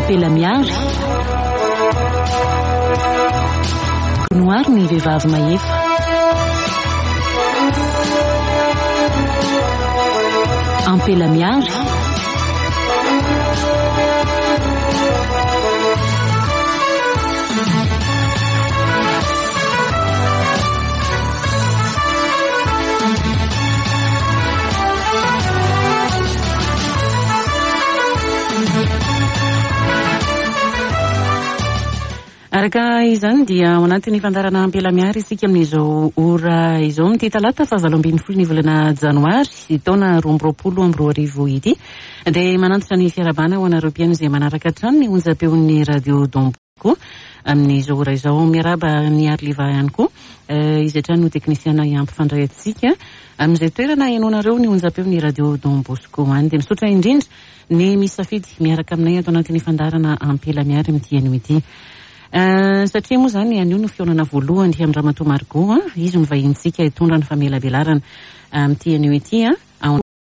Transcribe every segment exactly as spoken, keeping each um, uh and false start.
ampela miary noary ny vehivavy mahefa ampela miary araka izany dia ao anatin'ny fandarana ampela miary isika amin'izao ora izao mity talata fa valo ambin'ny folo ny volana janoary taona roa amby roapolo amby roa arivo ity dia manantitra ny fiarabana ho anareo mpiaino izay manaraka hatrany ny onjam-peon'ny radio Dombo amin'izao ora izao miaraba ny Arliva ihany koa izay trany no teknisiana iampifandray atsika amin'izay toerana ianonareo ny onjam-peon'ny radio Dombo any dia misaotra indrindra ny misafidy miaraka aminay ato anatin'ny fandarana ampela miary amin'ity anio ity. Uh, satria moa zany anio no fionana voalohany amin'ny Ramatoa Margot izy no vahintsika hitondra ny famelabelarana amin'ity anio ity ao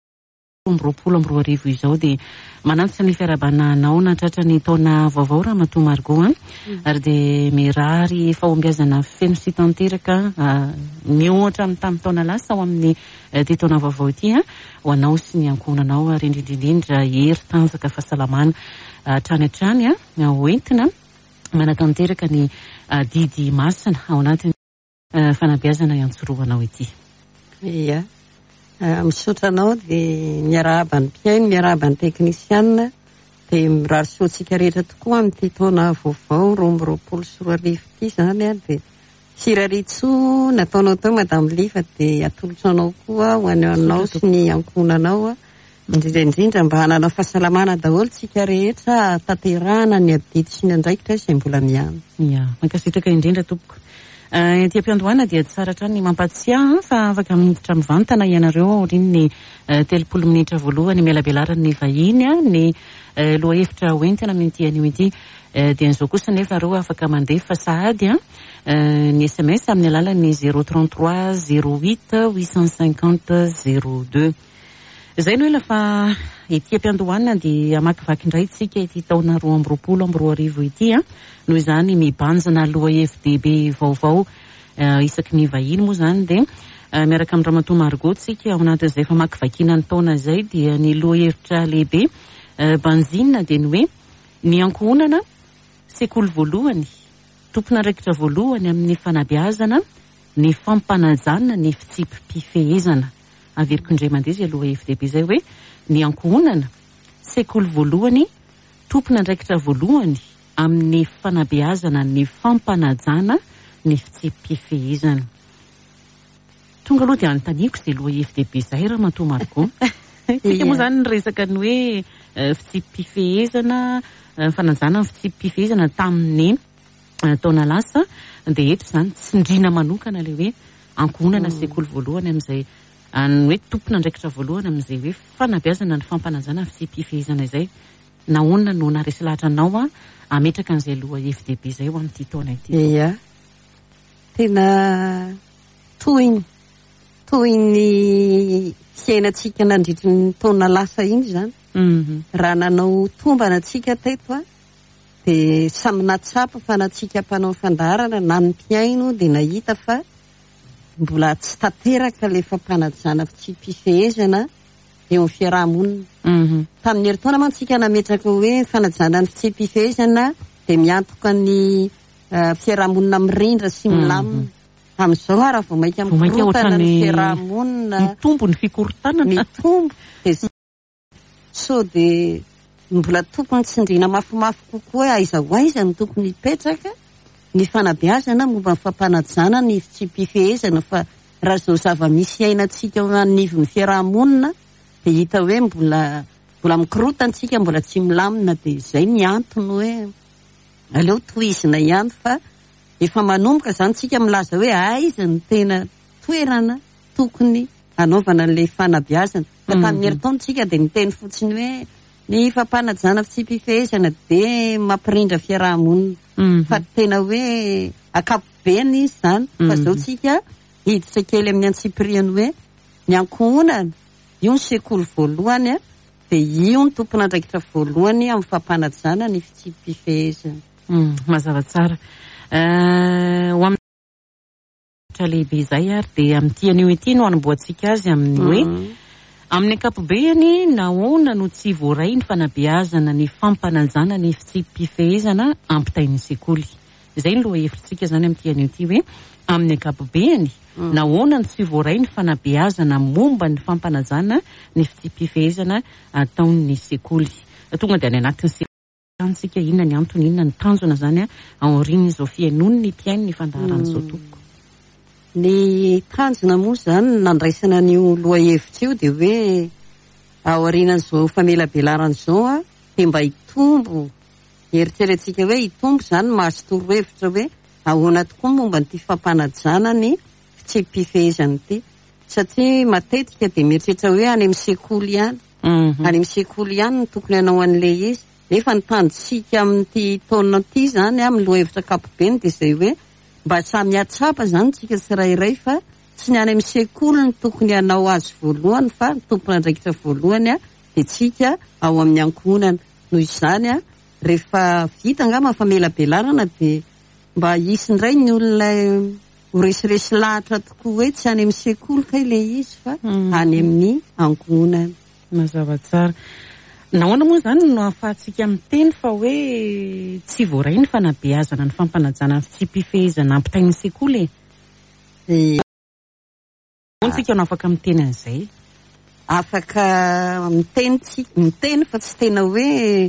amby roapolo amby roa arivo izao dia manantitra ny fiarabana nao natratra ny taona vaovao Ramatoa Margot ary dia mirary fahombiazana feno sy tanteraka mihoatra amin'ny tamin'ny taona lasa ao amin'ny ty taona vaovao ity ho anao sy ny ankonanao ary indrindrindrindra hery tanjaka fahasalamana hatrany hatrany hoentina manatanteraka ny uh, didy masina ao anatin'ny uh, fanabeazana iantsoroanao ity. Ia. Uh, misaotra anao dia miarahaba ny mpiaino, miarahaba ny teknisiana dia mirary soatsika rehetra tokoa amin'ity taona vaovao roa amby roapolo sy roa arivo ity zany a dia siraritso nataonao tao Madame Liva dia atolotra anao koa ho anao sy ny ankonanao indrindrindrindra mba hanana fahasalamana daholo tsika rehetra tanterahana ny adidy sy ny andraikitra izay mbola miana. Ia, mankasitraka indrindra tompoko. Uh, Ety am-piandohana dia tsara hatrany ny mampatsiahy fa afaka miditra mivantana ianareo orin'ny uh, telopolo minitra voalohany mialabelarany ny vahiny ny uh, loha hevitra hoentina amin'ity anio ity uh, dia n'izao kosa nefa reo afaka mandefa sahady uh, ny S M S amin'ny alalan'ny zéro trente-trois zéro huit huit cent cinquante zéro deux. Izay no ela fa ety am-piandohana dia amakivaky indray tsika ity taona roa amby roapolo amby roa arivo ity noho izany mibanjana loha F D B vaovao uh, isaky ny vahiny moa zany dia uh, miaraka amin'ny Ramatoa Margot tsika ao anatin'izay fa makivakiana ny taona izay dia ny loha hevitra lehibe uh, banjina dia ny hoe ny ankohonana sekoly voalohany tompona raikitra voalohany amin'ny fanabeazana ny fampanajana ny fitsipim-pifehezana averiko indray mandeha aloha F D B zay hoe ny ankohonana sekoly voalohany tompona andraikitra voalohany amin'ny fanabeazana ny fampanajana ny fitsipim-pifehezana. Tonga aloha dia anontaniako izay loha F D B zay Ramatoa Margot. Tsika moa zany resaka ny hoe fitsipim-pifehezana fanajana ny fitsipim-pifehezana tamin'ny taona lasa dia eto zany tsindriana manokana le hoe ankohonana sekoly voalohany amin'izay any hoe tompona andraikitra voalohany amin'izay hoe fanabeazana ny fampanajana fitsipim-pifehezana izay nahoana no naresy lahatra anao ametraka an'izay loha F D B zay ho amin'ity taona ity. Ia. Tena toy toy ny fiainantsika nandritry ny taona lasa iny zany. Mhm. Raha nanao tombana atsika teto a dia samy natsapa fa natsika mpanao fandarana na ny mpiaino dia nahita fa mbola tsy tanteraka le fampanajana fitsipim-pifehezana eo amin'ny fiarahamonina. Mhm. Tamin'ny herintaona mantsika nametraka hoe fanajana ny fitsipim-pifehezana dia miantoka ny uh, fiarahamonina mirindra sy milamina. Amin'izao raha vao mainka mikorotana ny fiarahamonina mitombo ny fikorotanana mitombo dia so dia mbola tokony tsindriana mafimafy kokoa aiza ho aiza ny tokony hipetraka ny fanabeazana momba ny fampanajana ny fitsipim-pifehezana fa raha izao zava-misy iainantsika anivon'ny fiarahamonina dia hita hoe mbola mbola mikorotantsika mbola tsy milamina dia izay miantony hoe aleo tohizina ihany fa efa manomboka zany tsika milaza hoe aiza ny tena toerana tokony anaovana an'ilay fanabeazana fa tamin'ny herintaontsika dia miteny fotsiny hoe ny fampanajana fitsipim-pifehezana dia mampirindra fiarahamonina. Mm-hmm. Fa tena hoe akapobeny izy zany. Mm-hmm. Fa zao tsika hiditra kely amin'ny antsipiriany hoe ny ankohonana io ny sekoly voalohany de io ny tompon'andraikitra voalohany amin'ny fampanajana ny fitsipifehezana. Mm, mazava tsara. Ho amin'ny lehibe izay ary dia amin'ity anio ity no hanamboatsika azy amin'ny hoe amin'ny ankapobeny nahoana no tsy voaray ny fanabeazana ny fampanajana ny fitsipifehezana ampitain'ny sekoly. Izay no lohahevitsika zany amin'ity anio ity hoe amin'ny ankapobeny nahoana no tsy voaray ny fanabeazana momba ny fampanajana ny fitsipifehezana ataon'ny sekoly. Tonga dia any anatin'ny sekoly inona ny antony, inona ny tanjona zany aorian'izao fihainoana ny tiainy ny fandaharan'izao tompoko. Ny tanjona moa zany nandraisana an'io lohahevitra io dia hoe aorian'izao famelabelaran'izao dia mba hitombo eritreretintsika hoe hitombo zany mahazo torohevitra hoe ahoana tokoa momba nyity fampanajana ny fitsipifehezana ity, satria matetika dia mieritreritra hoe any amin'ny sekoly ihany any amin'ny sekoly ihany no tokony hanao an'ilay izy. Nefa ny tanjontsika amin'ity taona ity zany amin'ny lohahevitra ankapobeny dia izay hoe mba samy hatsapa zany tsika tsirairay fa tsy ny any amin'ny sekoly ny tokony hanao azy voalohany fa ny tompon'andraikitra voalohany dia tsika ao amin'ny ankohonana. Noho izany a rehefa vita angamba famelabelarana dia mba hisy indray ny olona ho resiresy lahatra tokoa hoe tsy any amin'ny sekoly ka ilay izy fa any amin'ny ankohonana. Mazava tsara. Nahoana moa zany no ahafahantsika miteny fa hoe tsy voaray ny fanabeazana ny fampanajana ny fitsipifehezana ampitain'ny sekoly e? Ontsika no afaka miteny an'izay? Afaka miteny tsika, miteny fa tsy tena hoe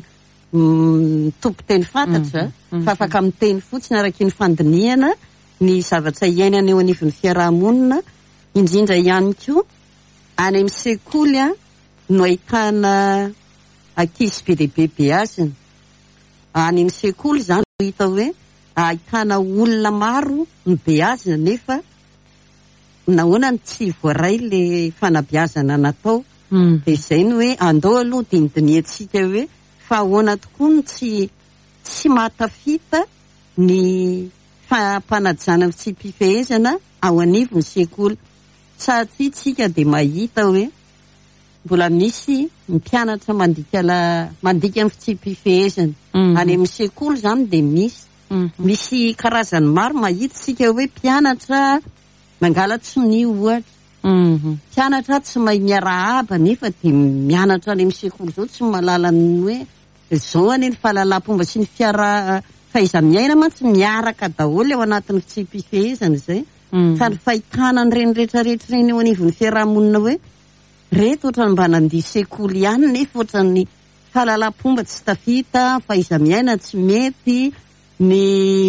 tompo teny fantatra fa afaka miteny fotsiny araka ny fandinihana ny zavatra iainana eo anivon'ny fiarahamonina, indrindra ihany koa any amin'ny sekoly no ahitana ankizy be lehibe beazina. Any amin'ny sekoly zany no hita hoe ahitana olona maro mibeazina nefa nahoana ny tsy voaray le fanabeazana natao. Dia izay no hoe andao aloha dinidiniantsika hoe fa ahoana tokoa ny tsy tsy mahatafita ny fampanajana ny fitsipifehezana ao anivon'ny sekoly, satria tsika dia mahita hoe mbola misy mpianatra mandika la mandika ny fitsipifehezana any amin'ny sekoly zany dia misy misy karazany maro mahita tsika hoe mpianatra mangalatsy ny ohatra, mpianatra tsy mahay miarahaba nefa dia mianatra any amin'ny sekoly zao tsy malala ny hoe zao any ny fahalalam-pomba sy ny fiara fahaiza-miaina mantsy miaraka daholo ao anatin'ny fitsipifehezana izay. Fa ny fahitana ireny rehetrarehetra ireny eo anivon'ny fiarahamonina hoe reto ohatrany mba nandihy sekoly ihany nefa ohatrany fahalalam-pomba tsy tafita, fahaiza-miaina tsy mety, ny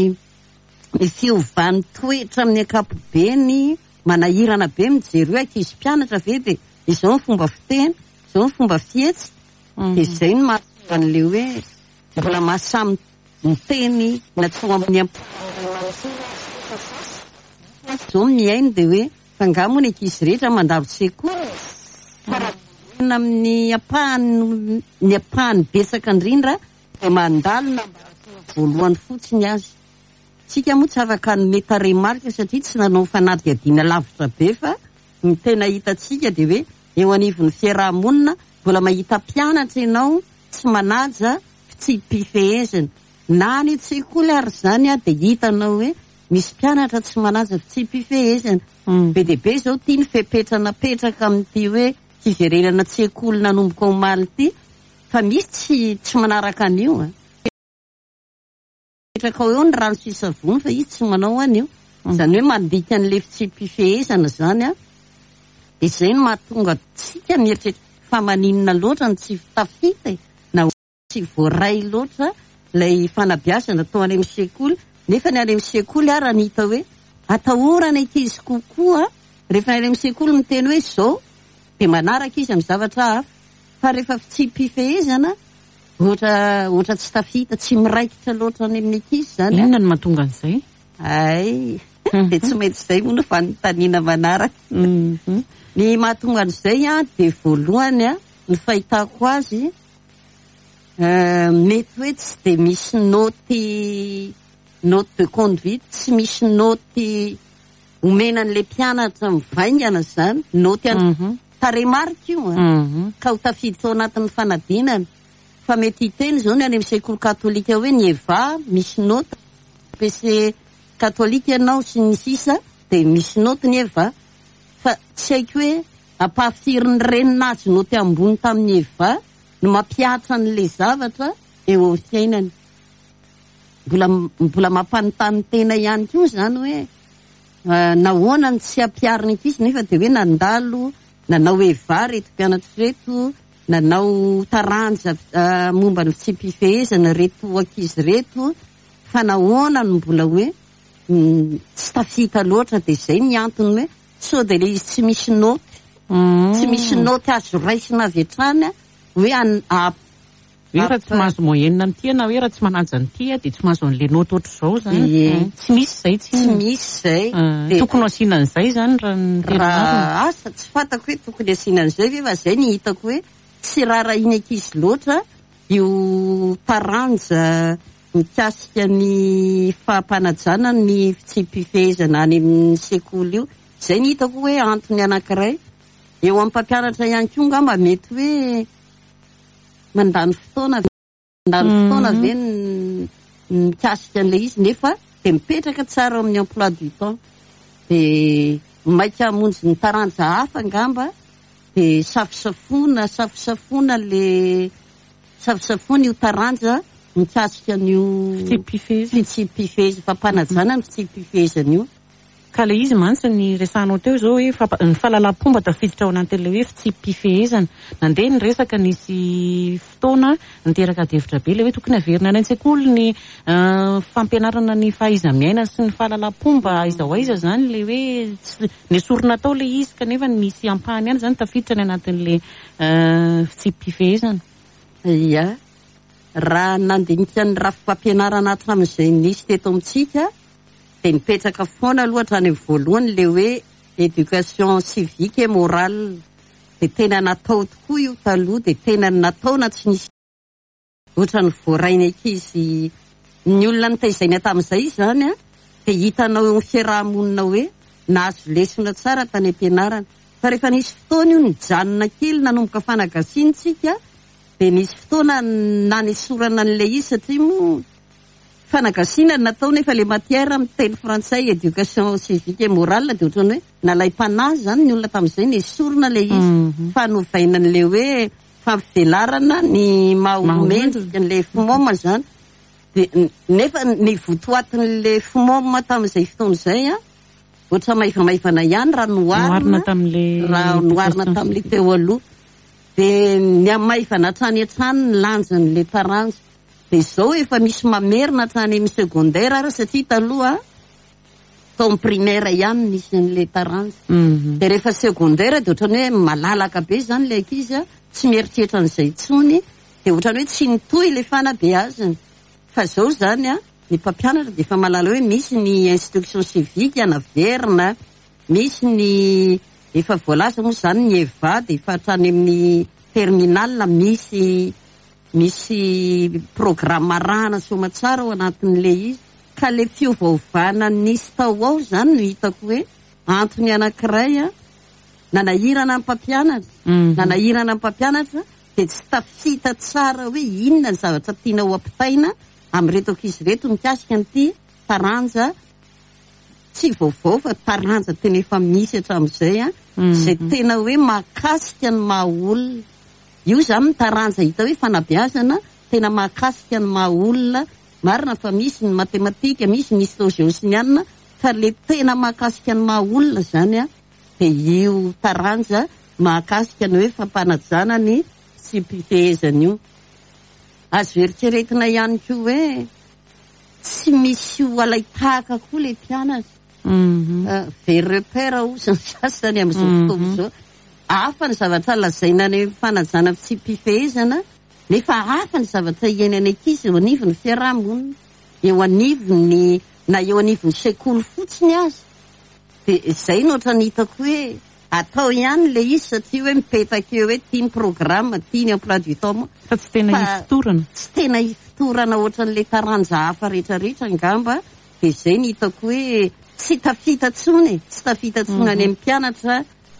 ny fiovan'ny toetra amin'ny ankapobeny manahirana be mijery hoe ankizy mpianatra ve dia izao ny fomba fiteny, izao ny fomba fihetsy. Dia izay no mahatonga an'le hoe mbola mahasamy miteny natao amin'ny zao miainy dia hoe fa angamo ny ankizy rehetra mandalo sekoly amin'ny apahany ny apahany betsaka indrindra dia mandalo voalohany fotsiny azy. Tsika moa tsy afaka ny mety remarika satria tsy nanao fanadihadiana lavitra be fa ny tena hitantsika dia hoe eo anivon'ny fiarahamonina mbola mahita mpianatra ianao tsy manaja fitsipifehezana na ny sekoly ary zany dia hitanao hoe misy mpianatra tsy manaja fitsipifehezana. Be dia be zao tia ny fepetrana petraka amin'ity hoe fiverenana sekoly nanomboka ao omaly ity fa misy tsy tsy manaraka an'io petraka ao eo ny rano sy savony fa izy tsy manao an'io, izany hoe mandika an'le fitsipifehezana zany a. Izay no mahatonga tsika mieritreritra fa maninona loatra ny tsy tafita na tsy voaray loatra ilay fanabeazana atao any amin'ny sekoly. Nefa ny any amin'ny sekoly ary ny hita hoe atahorana ankizy kokoa rehefa any amin'ny sekoly miteny hoe izao dia manaraka izy amin'ny zavatra hafa, fa rehefa fitsipifehezana ohatra ohatra tsy tafita, tsy miraikitra loatra any amin'ny ankizy zany. Inona no mahatonga an'izay? Ay dia tsy mety izay moa no fanontaniana manaraka. Ny mahatonga an'izay a dia voalohany a ny fahitako azy mety hoe tsy dia misy noty note de conduite, tsy misy noty omena an'ilay mpianatra mivaingana zany, noty any taremarika io ka ho tafidy tao anatin'ny fanadinana fa mety hiteny zao ny any amin'ny sekoly katolika hoe ny eva misy nota pese katolika ianao sy ny sisa de misy nota ny eva fa tsy haiko hoe ampahafirin'ny reninazy noty ambony tamin'ny eva no mampiatra an'le zavatra eo eo fiainany mbola mbola mampanontany tena ihany koa zany hoe nahoana ny tsy ampiariny ankizy nefa de hoe nandalo nanao eva reto mpianatra reto nanao taranja momba ny tsy mpifehezana reto ankizy reto fa nahoana no mbola hoe tsy tafita loatra de zay ny antony hoe so de le izy tsy misy noty tsy misy noty azo raisina avy hatrany hoe hoe raha tsy mahazo moyenne amty na hoe raha tsy manaja nyty de tsy mahazo an'le noty ohatry zao zany tsy misy zay tsy misy zay tokony asinan'izay zany raha asa tsy fatako hoe tokony asinan'izay ve fa zay ny hitako hoe tsy rara iny ankizy loatra io taranja mikasika ny fahampanajana ny tsy mpifehezana any amin'ny sekoly io zay ny hitako hoe antony anankiray eo amin'ny mpampianatra ihany koa ngamba mety hoe mandany fotoana mandany fotoana ve mikasika an'le izy nefa de mipetraka tsara amin'ny emploi du temps de maika hamonjy ny taranja hafa ngamba de safisafona safisafona le safisafona io taranja mikasika an'io fitsipifeheza fampanajana ny fitsipifehezana io ka le izy mantsy ny resanao teo zao hoe ny fahalalam-pomba tafiditra ao anatin'le hoe fitsipifehezana nandeha ny resaka nisy fotoana niteraka devitra be le hoe tokony averina any an-tsekoly ny fampianarana ny fahaiza miaina sy ny fahalalam-pomba aiza ho aiza zany le hoe ny sorona tao le izy kanefa misy ampahany any zany tafiditra ny anatin'le fitsipifehezana ia raha nandinika ny rafim-pampianarana hatramin'izay nisy teto amintsika de mipetraka foana aloha hatrany amin'ny voalohany le hoe éducation civique et morale de tena natao tokoa io taloha de tena natao na tsy nisy ohatrany voarainy ankizy ny olona nitaizaina tamin'izay zany a de hitanao eo amin'ny fiarahamonina hoe nahazo lesona tsara tany am-pianarana fa rehefa nisy fotoana io nijanona kely nanomboka fanagasintsika de nisy fotoana nanesorana an'le izy satria mo fanagasiana natao nefa le matière miteny frantsay éducation civique et morale de ohatrany hoe nalay mpanazy zany ny olona tamin'izay nesorona le izy fanovaina an'le hoe fampivelarana ny mahomendrika an'le fomoma zany de nefa ny votoatin'le fomoma tamin'izay fotoana izay a ohatra maivamaivana ihany raha noarina raha noarina tamin'le teo aloha de ny amaivana hatrany hatrany ny lanjan'le taranja de zao efa misy mamerina hatrany amin'ny secondaire ary satria taloha tao amin'ny primaire ihany misy an'le taranja de rehefa secondaire de ohatrany hoe malalaka be zany le ankizy tsy mieritreritra an'izay tsony de ohatrany hoe tsy nitohy le fanabeazany fa zao zany a ny mpampianatra de efa malala hoe misy ny instruction civique anaverina misy ny efa voalaza moa zany ny eva de efa hatrany amin'ny terminal misy misy programme arahana somatsara ao anatin'le izy ka le fiovaovana nisy tao ao zany no hitako hoe antony anankiray a nanahirana ny mpampianatra nanahirana ny mpampianatra de tsy tafita tsara hoe inona ny zavatra tiana ho ampitaina amin'reto ankizy reto mikasika an'ity taranja tsy vaovao fa taranja tena efa misy hatramin'izay a zay tena hoe mahakasika ny mahaolona io zany ny taranja hita hoe fanabeazana tena mahakasika ny mahaolona marina fa misy ny matematika misy ny histoire fa le tena mahakasika ny mahaolona zany a de io taranja mahakasika ny hoe fampanajana ny tsy mpifehezana io azo eritreretina ihany koa hoe tsy misy ho alaitahaka koa le mpianatra very repère ozany sasany amin'izao fotoana zao hafa ny zavatra lazaina ny fanajana tsy mpifehezana nefa hafa ny zavatra iainany ankizy eo anivon'ny fiarahamonina eo anivony na eo anivony sekoly fotsiny azy de zay no ohatrany hitako hoe atao ihany le izy satria hoe mipetaka eo hoe tia ny programme tia ny emploi du temps fa tsy tena hifotorana tsy tena hifotorana ohatran'le taranja hafa rehetrarehetra ngamba de zay ny hitako hoe tsy tafita tsony tsy tafita tsony any amin'ny mpianatra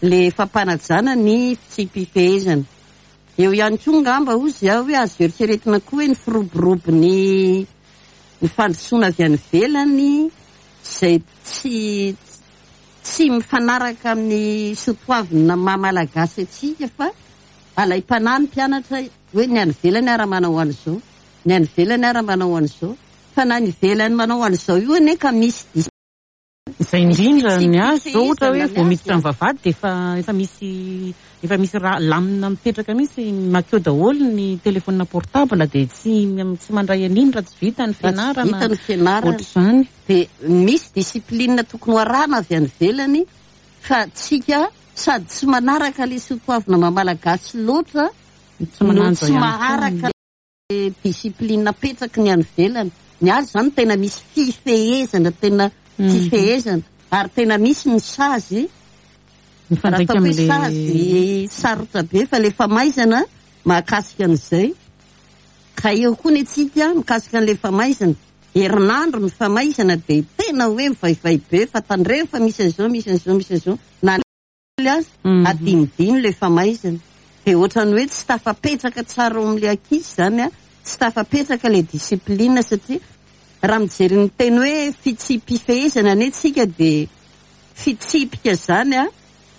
le fampanajana ny fitsipifehezana. Eo ihany koa ngamba ozy aho hoe azo eritreretina koa hoe ny firoborobo ny ny fandrosoana avy any ivelany izay tsy tsy mifanaraka amin'ny soatoavina maha-malagasy atsika fa alay-panahy ny mpianatra hoe ny any ivelany ara manao an'izao, ny any ivelany ara manao an'izao, fa na ny ivelany manao an'izao io ane ka misy dis izay indrindra ny azo zao ohatra hoe vao miditra amin'ny vavahady dia efa efa misy efa misy raha lamina mipetraka mihitsy makeo daholo ny telefonina portable dia tsy tsy mandray an'iny raha tsy vita ny fianarana vita ny fianarana ohatr'izany. Dia misy disiplinina tokony hoarahana avy any ivelany fa tsika sady tsy manaraka le soatoavina maha-malagasy loatra no tsy maharaka disiplinina petraky ny any ivelany. Ny azy zany tena misy fifehezana tena fifehezana ary tena misy ny sazy mifandraika amin'le sazy sarotra be fa le famaizana mahakasika an'izay ka eo koa ny atsika mikasika an'le famaizana herinandro ny famaizana dia tena hoe mivaivay be fa tandreo fa misy an'izao misy an'izao misy an'izao na azy adinidiny le famaizana dia ohatrany hoe tsy tafapetraka tsara ao amin'le ankizy zany a tsy tafapetraka le disiplinina satria raha mijery ny teny hoe fitsipifehezana ane tsika dia fitsipika zany a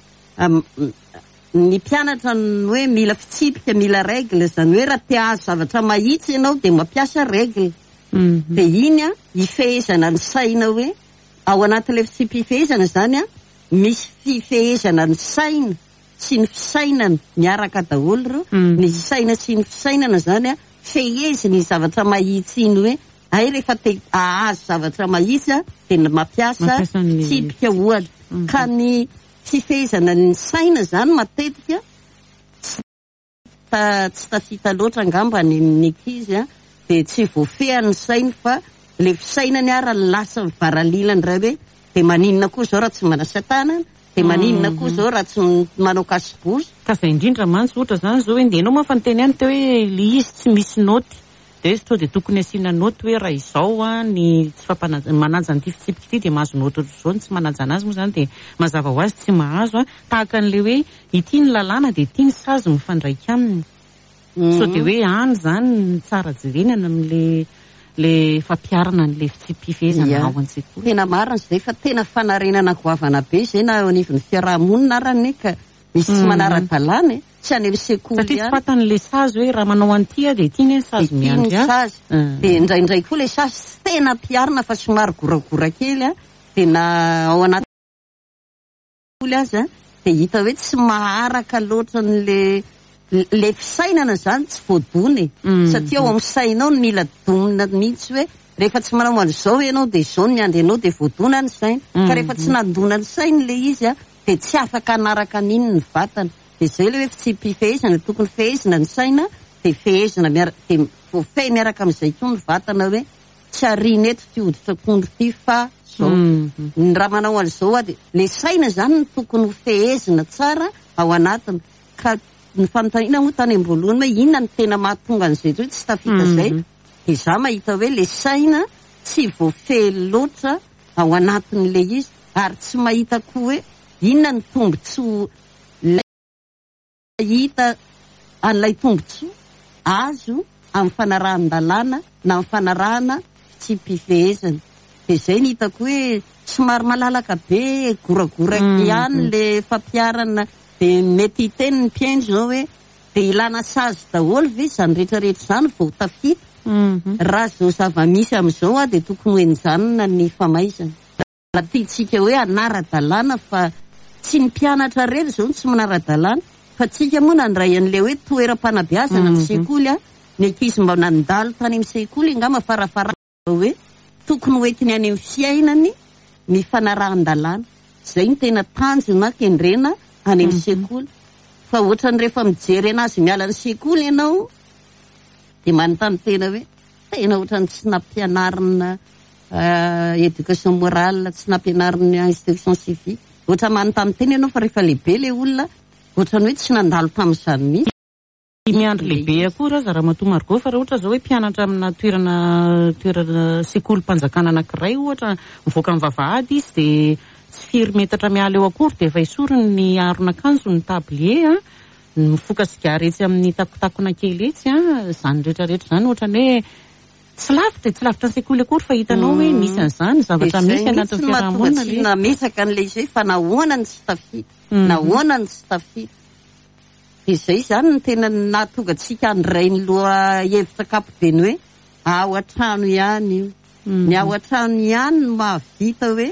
ny mpianatra ny hoe mila fitsipika mila règle zany hoe raha te ahazo zavatra mahitsy ianao dia mampiasa règle dia iny a hifehezana ny saina hoe ao anatin'ilay fitsipifehezana zany a misy fifehezana ny saina sy ny fisainana miaraka daholo ro ny saina sy ny fisainana zany a fehezi ny zavatra mahitsy iny hoe ay rehefa te ahazo zavatra mahitsy a dia mampiasa fitsipika ohatra ka ny fifehezana ny saina zany matetika tsy tafita loatra angamba ny ankizy a dia tsy voafehany saina fa le fisainany ara lasa mivaralilany ray hoe dia maninona koa zao raha tsy manasa tanana dia maninona koa zao raha tsy manao kasibosy ka izay indrindra mantsy ohatra zany zao hoe ndenao ma fa niteny any teo hoe le izy tsy misy noty dia sao dia tokony asiana noty hoe raha izao a ny tsy fampanaja manaja n'ity fitsipika ity dia mahazo noty ohatr'izao ny tsy manaja anazy moa zany dia mazava ho azy tsy mahazo a tahaka an'le hoe ity ny lalàna dia ity ny sazy mifandraika aminy sao dia hoe any zany ny tsara jerenana amin'le le fampiarana n'le fitsipifehezana ao an-tsekoly. Tena marina izay fa tena fanarenana goavana be izay na ao anivon'ny fiarahamonina arany ka misy tsy manara-dalàna tsy any amin'ny sekoly satria tsy fatan'le sazy hoe raha manao an'ity a dia ity ny sazy miandry a dia indraindray koa le sazy tena mpiarina fa somary goragora kely a dia na ao anaty sekoly azy a dia hita hoe tsy maharaka loatra n'le le fisainana zany tsy voadony satria ao amin'ny sainao ny mila donina mihitsy hoe rehefa tsy manao an'izao ianao dia izao ny andro ianao dia voadona ny saina ka rehefa tsy nandona ny saina le izy a dia tsy afaka hanaraka an'iny ny vatana dia izay le hoe fitsipifehezana tokony fehezina ny saina dia fehezina dia voafehy miaraka amin'izay koa ny vatana hoe tsy ariana eto ty hoditra akondro ty fa zao ny raha manao an'izao a dia le saina zany ny tokony ho fehezina tsara ao anatiny ka ny fanontaniana moa tany am-boalohany hoe inona ny tena mahatonga an'izay hoe tsy tafita izay dia za mahita hoe le saina tsy voafehy loatra ao anatin'le izy ary tsy mahita koa hoe inona ny tombontsoa hita an'ilay tombontsoa azo amin'ny fanarahan-dalàna na amin'ny fanarahana fitsipifehezana dia izay ny hitako hoe somary malalaka be goragoraka ihany le fampiarana dia mety hiteny ny mpiaino zao hoe dia ilana sazy daholo ve zany rehetrarehetra zany vao tafita raha zao zava-misy amin'izao a dia tokony hoenjanona ny famaizana raha tiantsika hoe anara-dalàna fa tsy ny mpianatra rery zao ny tsy manara-dalàna fa tsika moa nandray an'le hoe toeram-panabeazana amin'ny sekoly a ny ankizy mba nandalo tany amin'ny sekoly angamba farafara hoe tokony hoentiny any amin'ny fiainany ny fanarahan-dalàna izay ny tena tanjona kendrena any amin'ny sekoly fa ohatrany rehefa mijery anazy miala ny sekoly ianao dia manontany tena hoe tena ohatrany tsy nampianarina éducation morale tsy nampianarina instruction civique ohatra manontany tena ianao fa rehefa lehibe le olona ohatrany hoe tsy nandalo tamin'izany mihitsy miandry lehibe akory aza raha matoa margo fa raha ohatra zao hoe mpianatra amina toerana toerana sekoly mpanjakana anankiray ohatra mivoaka amin'ny vavahady izy dia tsy firy metatra miala eo akory dia efa isorony ny aron'akanjo ny tablier a mifoka sigaretsy amin'ny takotakona kely etsy a izany rehetrarehetra izany ohatrany hoe tsy lavitra tsy lavitra ny sekoly akory fa hitanao hoe misy an'izany zavatra misy anatin'ny fiarahamonina tsy nametsaka an'ilay izy hoe fa nahoana ny tsy tafita nahoana ny tsy tafita izay izany ny tena nahatonga tsika andray ny loha hevitra kapobeny hoe ao an-trano ihany io ny ao an-trano ihany no mahavita hoe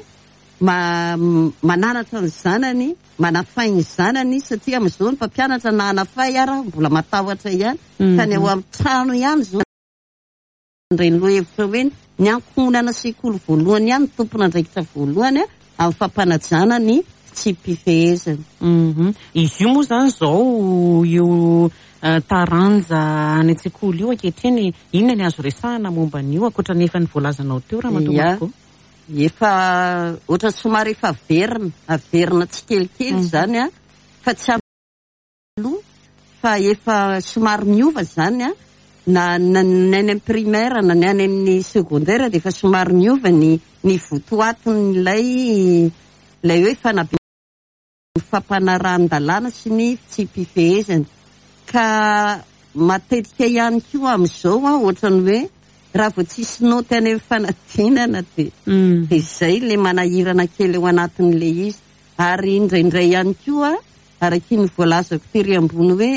mananatra ny zanany manafay ny zanany satria amin'izao ny mpampianatra na anafay ara mbola matahotra ihany fa ny ao an-trano ihany zao ndray ny loha hevitra hoe ny ankohonana sekoly voalohany ihany tompona andraikitra voalohany amin'ny fampanajana ny tsy mpifehezana. Izy io moa zany zao io taranja any an-tsekoly io ankehitriny inona ny azo resahana momba an'io ankoatra nefa ny voalazanao teo raha matomako efa ohatra somary efa averina averina tsy kelikely zany a fa tsy aloha fa efa somary miova zany a na ny any primaire na ny any amin'ny secondaire dia efa somary miova ny ny votoatin'ilay ilay hoe fanabe fampanaran-dalàna sy ny tsy mpifehezana ka matetika ihany koa amin'izao a ohatrany hoe raha vao tsisy noty any amin'ny fanadinana dia dia izay le manahirana kely eo anatin'ilay izy ary indraindray ihany koa araky ny voalazako tery ambony hoe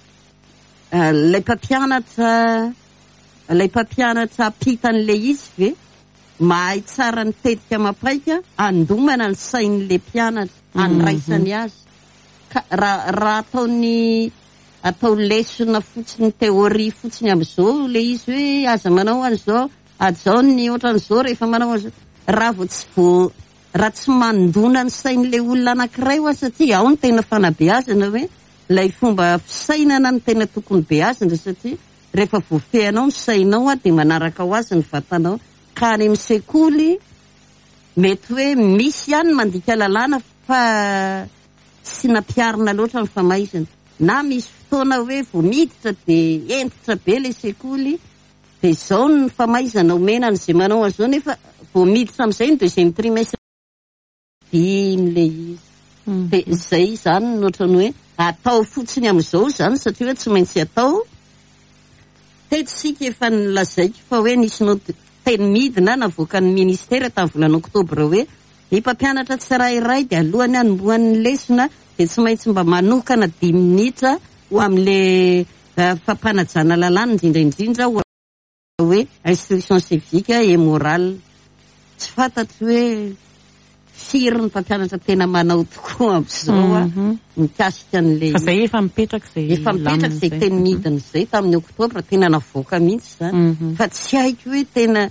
ilay mpampianatra ilay mpampianatra ampitan'ilay izy ve mahay tsara ny tetika mampaika andomana ny sain'ilay mpianatra andraisany azy ka raha ataony atao lesona fotsiny teoria fotsiny amin'izao le izy hoe aza manao an'izao azao ny ohatran'izao rehefa manao an'izao raha vao tsy vo raha tsy mandona ny sain'ilay olona anankiray ho satria ao ny tena fanabeazana hoe ilay fomba fisainana ny tena tokony beazana satria rehefa voafehanao ny sainao a dia manaraka ho azy ny vatanao ka any amin'ny sekoly mety hoe misy ihany mandika lalàna fa tsy nampiarina loatra ny famaizana na misy fotoana hoe vao miditra dia entitra be ilay sekoly dia izao ny famaizana omena n'izay manao an'izao nefa vao miditra amin'izay ny deuxième trimestre din'ilay izy dia izay izany ny ohatrany hoe atao fotsiny amin'izao izany satria hoe tsy maintsy atao tetitsika efa nilazaiko fa hoe nisy noty teny midina navoaka ny ministera tamin'ny volana oktobra hoe ny mpampianatra tsirairay dia alohany anombohan'ny lesona dia tsy maintsy mba manokana dimy minitra ho amin'ilay fampanajana lalàna indrindraindrindra hoe instruction civique et morale tsy fantatro hoe firy ny mpampianatra tena manao tokoa amin'izao a mikasika an'ilay fa zay efa mipetraka zay efa mipetraka zay teny midina izay tamin'ny oktobra tena navoaka mihitsy zany fa tsy haiko hoe tena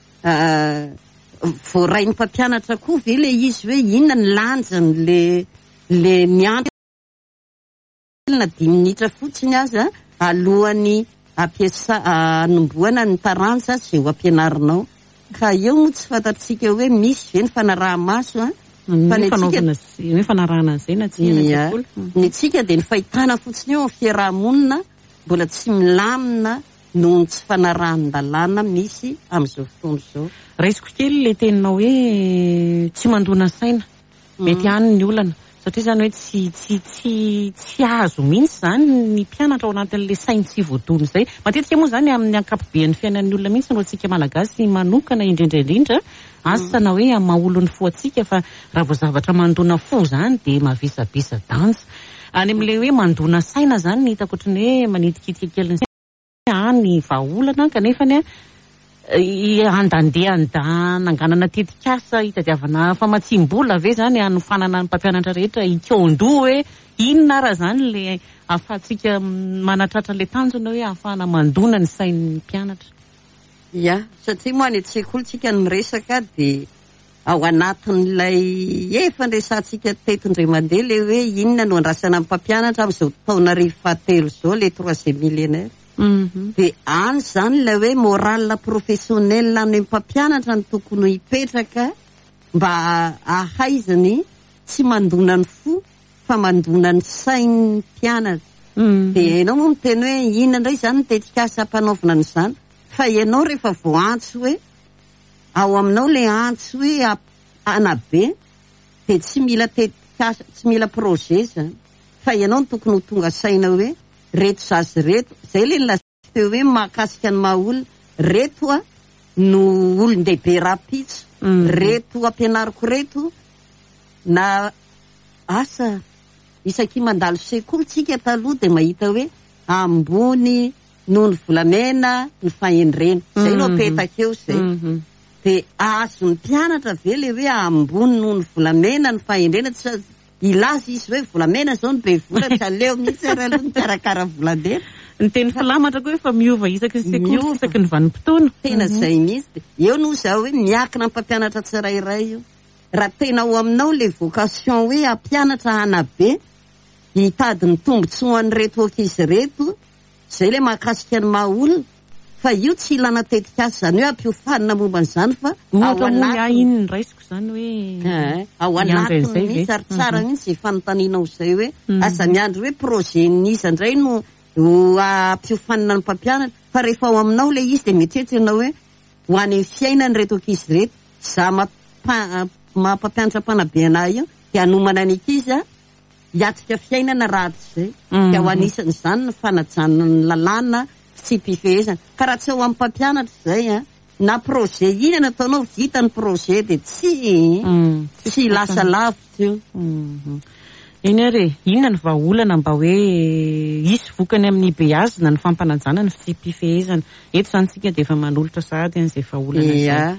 voaray ny mpampianatra koa ve le izy hoe inona ny lanjany le le mianty na dimy minitra fotsiny azy a alohan'ny ampiasa anomboana ny taranja sy ho ampianarinao ka eo moa tsy fantatsika hoe misy ve ny fanaraha-maso a fa ny fanarahana izay na tsy ny tsika dia ny fahitana fotsiny eo amin'ny fiarahamonina mbola tsy milamina noho ny tsy fanarahan-dalàna misy amin'izao fotoana izao raisiko kely le teninao hoe tsy mandona saina mety hany ny olana satria zany hoe tsy tsy tsy tsy azo mihitsy zany ny mpianatra ao anatin'le sainy tsy voadona izay matetika moa zany amin'ny ankapobean'ny fiainan'ny olona mihitsy no antsika malagasy manokana indrindraindrindra asana hoe amin'ny maha olon'ny fo atsika fa raha vao zavatra mandona fo zany dia mavisabisa danja any amin'le hoe mandona saina zany ny hitako ohatrany hoe manitikitika kely any vahaolana kanefa ny andandeha nanganana tetikasa hitadiavana famatsim-bola ve zany anofanana ny mpampianatra rehetra ikondro hoe inona raha zany le ahafahantsika manatratra le tanjona hoe ahafahana mandona ny sain'ny mpianatra ia satria moa any an-tsekoly tsika ny miresaka dia ao anatin'ilay efa nresantsika teto indray mandeha le hoe inona no andrasana amin'ny mpampianatra amin'izao taona arivo fahatelo izao le troisième millénaire dia any zany ilay hoe morale professionnel any amin'ny mpampianatra ny tokony hipetraka mba ahaizany tsy mandona ny fo fa mandona ny sain'ny mpianatra dia ianao moa miteny hoe inona indray zany ny tetikasa hampanaovana n'izany fa ianao rehefa vao antso hoe ao aminao le antso hoe anabe de tsy mila tetikasa tsy mila projet zany fa ianao no tokony ho tonga saina hoe reto zazy reto zay le nylazateo hoe mahakasika ny maha olona reto a no olon-dehibe rapitso mm. reto ampianariko reto na asa isaky mandalo sekoly tsika taloha de mahita hoe ambony noho ny volamena ny fahendrena zay mm-hmm. no apetakeo zay mm-hmm. de azo ny mpianatra ve le hoe ambony noho ny volamena ny fahendrena tsy ilaza izy hoe volamena zao ny be vola tsy aleo mihitsy ary aloha ny karakara volamena ny teny filamatra koa efa miova isaky ny sekoly isaky ny vanim-potoana tena mm-hmm. zay mihitsy de eo noho zao hoe miakina mpampianatra tsirairay io raha tena ao aminao le vocation hoe ampianatra anabe hitady ny tombontsoa ho an'ny reto ankizy reto zay le mahakasika ny maha olona fa io tsy ilana tetikasa zany hoe ampiofanina momba an'izany fa ao anatiny iny raisiko zany hoe ao anatiny mihitsy ary tsara mihitsy zay fanontanianao zay hoe aza miandry hoe projet n'iza indray no ampiofanina ny mpampianatra fa rehefa ao aminao le izy de mietreritra ianao hoe ho any amin'ny fiainany reto ankizy reto za mampampianatra mpanabe anahy io de anomana an'ankizy a hiatrika fiainana ratsy zay de ao anisany zany ny fanajana ny lalàna tsy mpifehezana ka raha tsy ao amin'ny mpampianatra zay a na projet iny nataonao vita ny projet de tsy tsy lasa lavitra io iny ary inona ny vahaolana mba hoe isy vokany amin'ny beazina ny fampanajana ny tsy mpifehezana eto zany tsika de efa manolotra sady an'izay vahaolana zay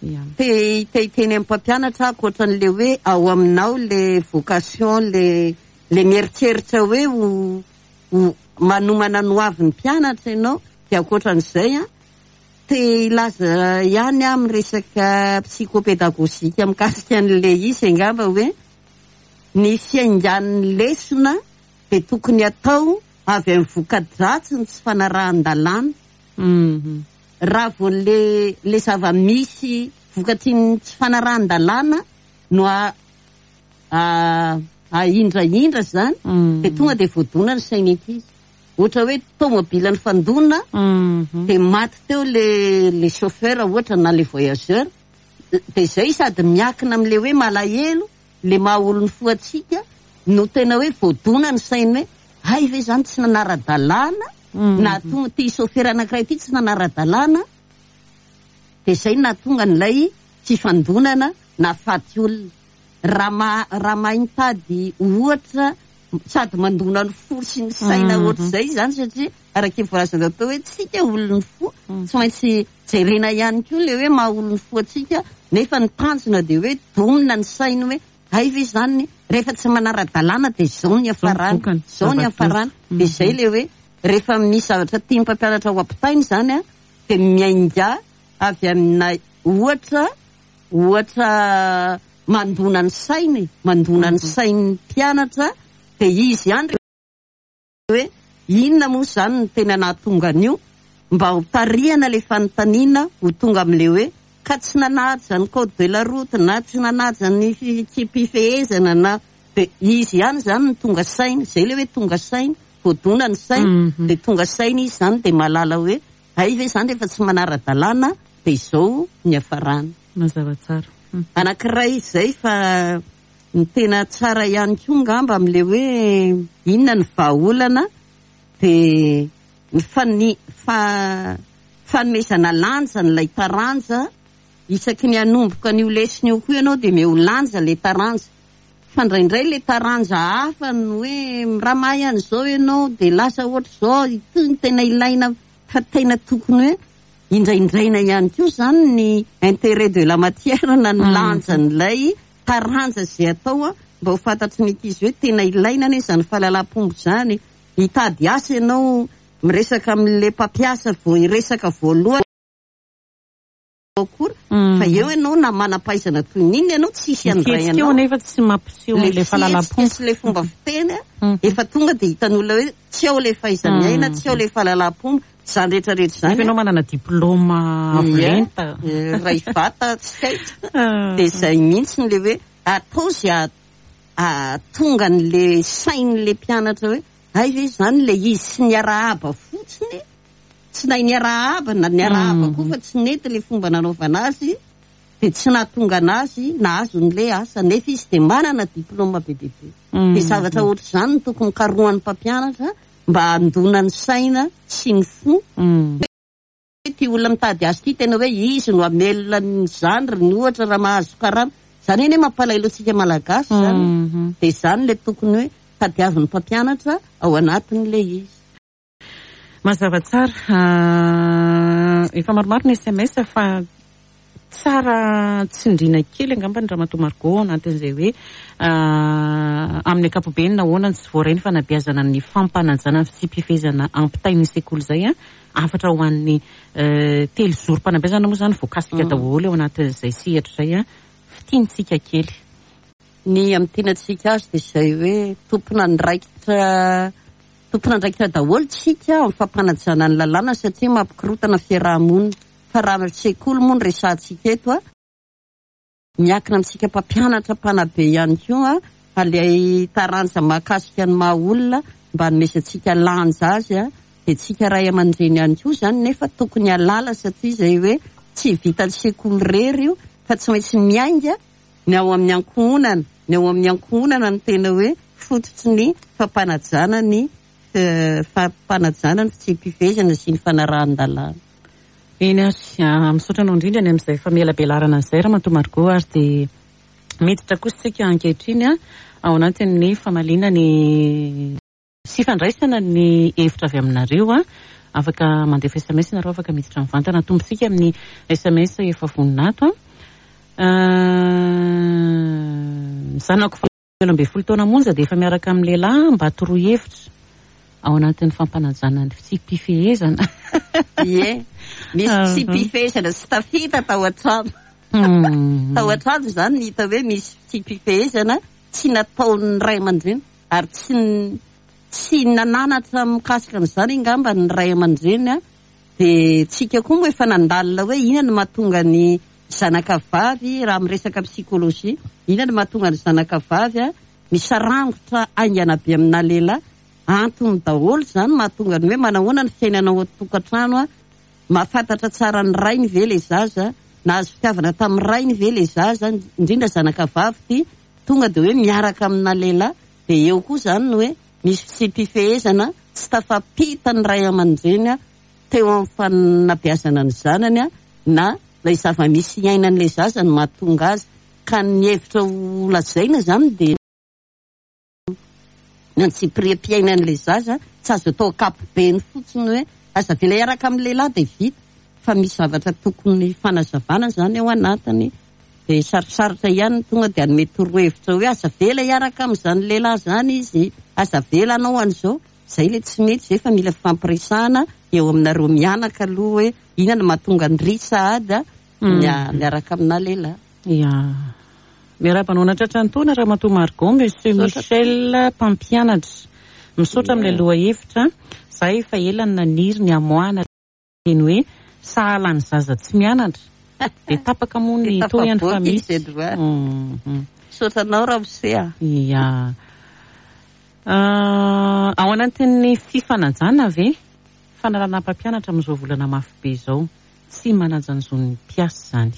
te teny amin'ny mpampianatra akoatran'le hoe ao aminao le vocation le le mieritreritra hoe ho manomana no avy ny mpianatra ianao de akoatran'izay a te ilaza ihany amin'ny resaka psychopédagogique mikasika an'le izy angamba hoe ny fiaingan'ny lesona de tokony atao avy amin'ny voka-dratsy ny tsy fanarahan-dalàna raha vo le le zava-misy vokatry ny tsy fanarahan-dalàna no ahindrahindra zany de tonga de voadona ny sainy ankizy ohatra hoe tomobila ny fandona de maty teo le le chauffeur ohatra na le voyageur de zay sady miakina am'le hoe malahelo le maha olony foatsika no tena hoe voadona ny sainy hoe hay ve zany tsy nanara-dalàna na tonga ty chauffeur anankiray ty tsy nanara-dalàna de zay na tonga n'ilay tsy fandonana na faty olona raha raha mahay tady ohatra sady mandona ny fo sy ny saina ohatra zay zany satria araka voalazana atao hoe tsika olony fo tsy maintsy jerena ihany koa le hoe maha olony fo atsika nefa ny tanjona de hoe domina ny sainy hoe hay ve zany rehefa tsy manara-dalàna de zao ny afarany zao ny afarany de zay le hoe rehefa misy zavatra tia mpampianatra ao ampitainy zany a de miainga avy amina ohatra ohatra mandona ny sainy mandona ny sainy mpianatra de izy ihany hoe inona moa zany ny tena nahatonga an'io mba ho tarihana le fanontaniana ho tonga am'le hoe ka tsy nanaja ny code de la route na tsy nanaja ny tsy mpifehezana na de izy ihany zany ny tonga sainy zay le hoe tonga sainy voadona ny sainy de tonga sainy izy zany de malala hoe hay ve zany rehefa tsy manara-dalàna de izao ny afarany mazava tsara anankiray zay fa ny tena tsara ihany koa ngamba am'le hoe inona ny vahaolana de ny fani fa fanomezana lanja n'ilay taranja isaky ny anomboka an'io lesiny io koa ianao de meo lanja le taranja fandraindray le taranja hafa ny hoe ramahy an'izao ianao de lasa ohatra zao ity ny tena ilaina fa tena tokony hoe indraindraina ihany koa zany ny intérêt de la matière na ny lanja n'ilay taranja zay atao a mba ho fantatry ny ankizy hoe tena ilaina ne zany fahalalam-pombo zany hitady asa ianao miresaka am'le mpampiasa vo iresaka voalohany koa fa eo ianao na manam-pahaizana toy n'iny ianao tsisy andray anao nefa tsy mampiseho le fahalalam-pombo le fomba fiteny efa tonga de hitan'olona hoe tsy ao le fahaizamiaina tsy ao le fahalalam-pombo zany rehetrarehetra zany ianao manana diplôma avolenta ray vata tskaita de zay mihitsy le hoe atao zay tonga n'le sain'le mpianatra hoe hay ve zany le izy sy niarahaba fotsiny tsy nahy niarahaba na niarahaba koa fa tsy nety le fomba nanaovana azy de tsy nahatonga anazy nahazo n'le asa nefa izy de manana diplôma be dia be. De zavatra ohatr' zany no tokony karohan'ny mpampianatra mba handonany saina sy ny fo. Ty olona mitady azy ty tena hoe izy no amelona ny zandriny ohatra raha mahazo karama. Zany eny mampalailo antsika malagasy zany. De zany le tokony hoe tadiavin'ny mpampianatra ao anatin'le izy. Mazava tsara. Efa maromaro ny S M S fa tsara tsindriana kely angamba ny Ramatoa Margot anatin'izay hoe amin'ny ankapobeny nahoana tsy voarainy fanabeazana ny fampanajana sy mpifezana ampitainy sekoly zay a afatra ho an'ny telo zoro mpanabeazana moa zany voakasika daholo ao anatin'izay sehatra zay a fitiantsika kely. Ny amin'ny tianantsika azy dia izay hoe tompona andraikitra tompona andraikitra daholo tsika amin'ny fampanajana ny lalàna satria mampikorotana fiarahamonina. Fa raha sekoly moa ny resantsika eto a miakina amintsika mpampianatra mpanabe ihany koa a ilay taranja mahakasika ny maha olona mba hanomezantsika lanja azy a dia tsika ray aman-dreny ihany koa zany nefa tokony halala satria izay hoe tsy vitan'ny sekoly rery io fa tsy maintsy miainga ny ao amin'ny ankohonana ny ao amin'ny ankohonana ny tena hoe fototsy ny fampanajana ny fampanajana ny tsy mpifezana sy ny fanarahan-dalàna. Eny ary misaotra anao indrindra ny amin'izay fa miala belarana izay Ramatoa Margot ary dia miditra kosa tsika ankehitriny a ao anatin'ny famalina ny sy fandraisana ny hevitra avy aminareo a afaka mandefa S M S nareo afaka miditra mivantana tombontsika amin'ny S M S efa voninato a zanako felo amby folo taona monja dia efa miaraka amin'ny lehilahy mba toroy hevitra ao anatin'ny fampanajana ny tsy mpifehezana. Ie, misy tsy mpifehezana sy tafita tao an-trano. Tao an-trano zany hita hoe misy tsy mpifehezana tsy nataon'ny ray aman-dreny ary tsy tsy nananatra mikasika an'izany angamba ny ray aman-dreny a dia tsika koa moa efa nandalina hoe inona no mahatonga ny zanakavavy raha miresaka psikolojia inona no mahatonga ny zanakavavy a misarangotra aingana be amina lehilahy antony daholo zany mahatonga ny hoe manahoana ny fiainanao an-tokantrano a mahafantatra tsara ny ray ny ve le zaza nahazo fitiavana tamin'ny ray ny ve le zaza indrindra zanakavavy ty tonga dia hoe miaraka amina lehilahy dia eo koa zany no hoe misy tsy mpifehezana tsy tafampita ny ray aman-dreny a teo amin'ny fanabeazana ny zanany a na ilay zava-misy iainan'ilay zaza ny mahatonga azy ka ny hevitra ho lazaina zany dia ny tsy priam-piainan'ilay zaza tsy azo atao ankapobeny fotsiny hoe aza vela hiaraka amin'ny lehilahy dia vita fa misy zavatra tokony fanazavana zany ao anatiny dia sarosarotra ihany tonga dia anome torohevitra hoe aza vela hiaraka amin'izany lehilahy zany izy aza vela anao an'izao izay le tsy mety zay fa mila fampiresahana eo aminareo mianaka aloha hoe inona no mahatonga ny risa ady a miaraka amina lehilahy. Ia. Miara-panao natratra ny taona Ramatoa Margot, Monsieur Michel mpampianatra misaotra amin'ilay loha hevitra za efa ela ny naniry ny amoana eny hoe sahala ny zaza tsy mianatra dia tapaka moa ny to ihany fa misy. Misaotra anao Ramose. Ia. Ao anatin'ny fifanajana ve fanarana mpampianatra amin'izao volana mafy be izao tsy manaja an'izao ny mpiasa zany.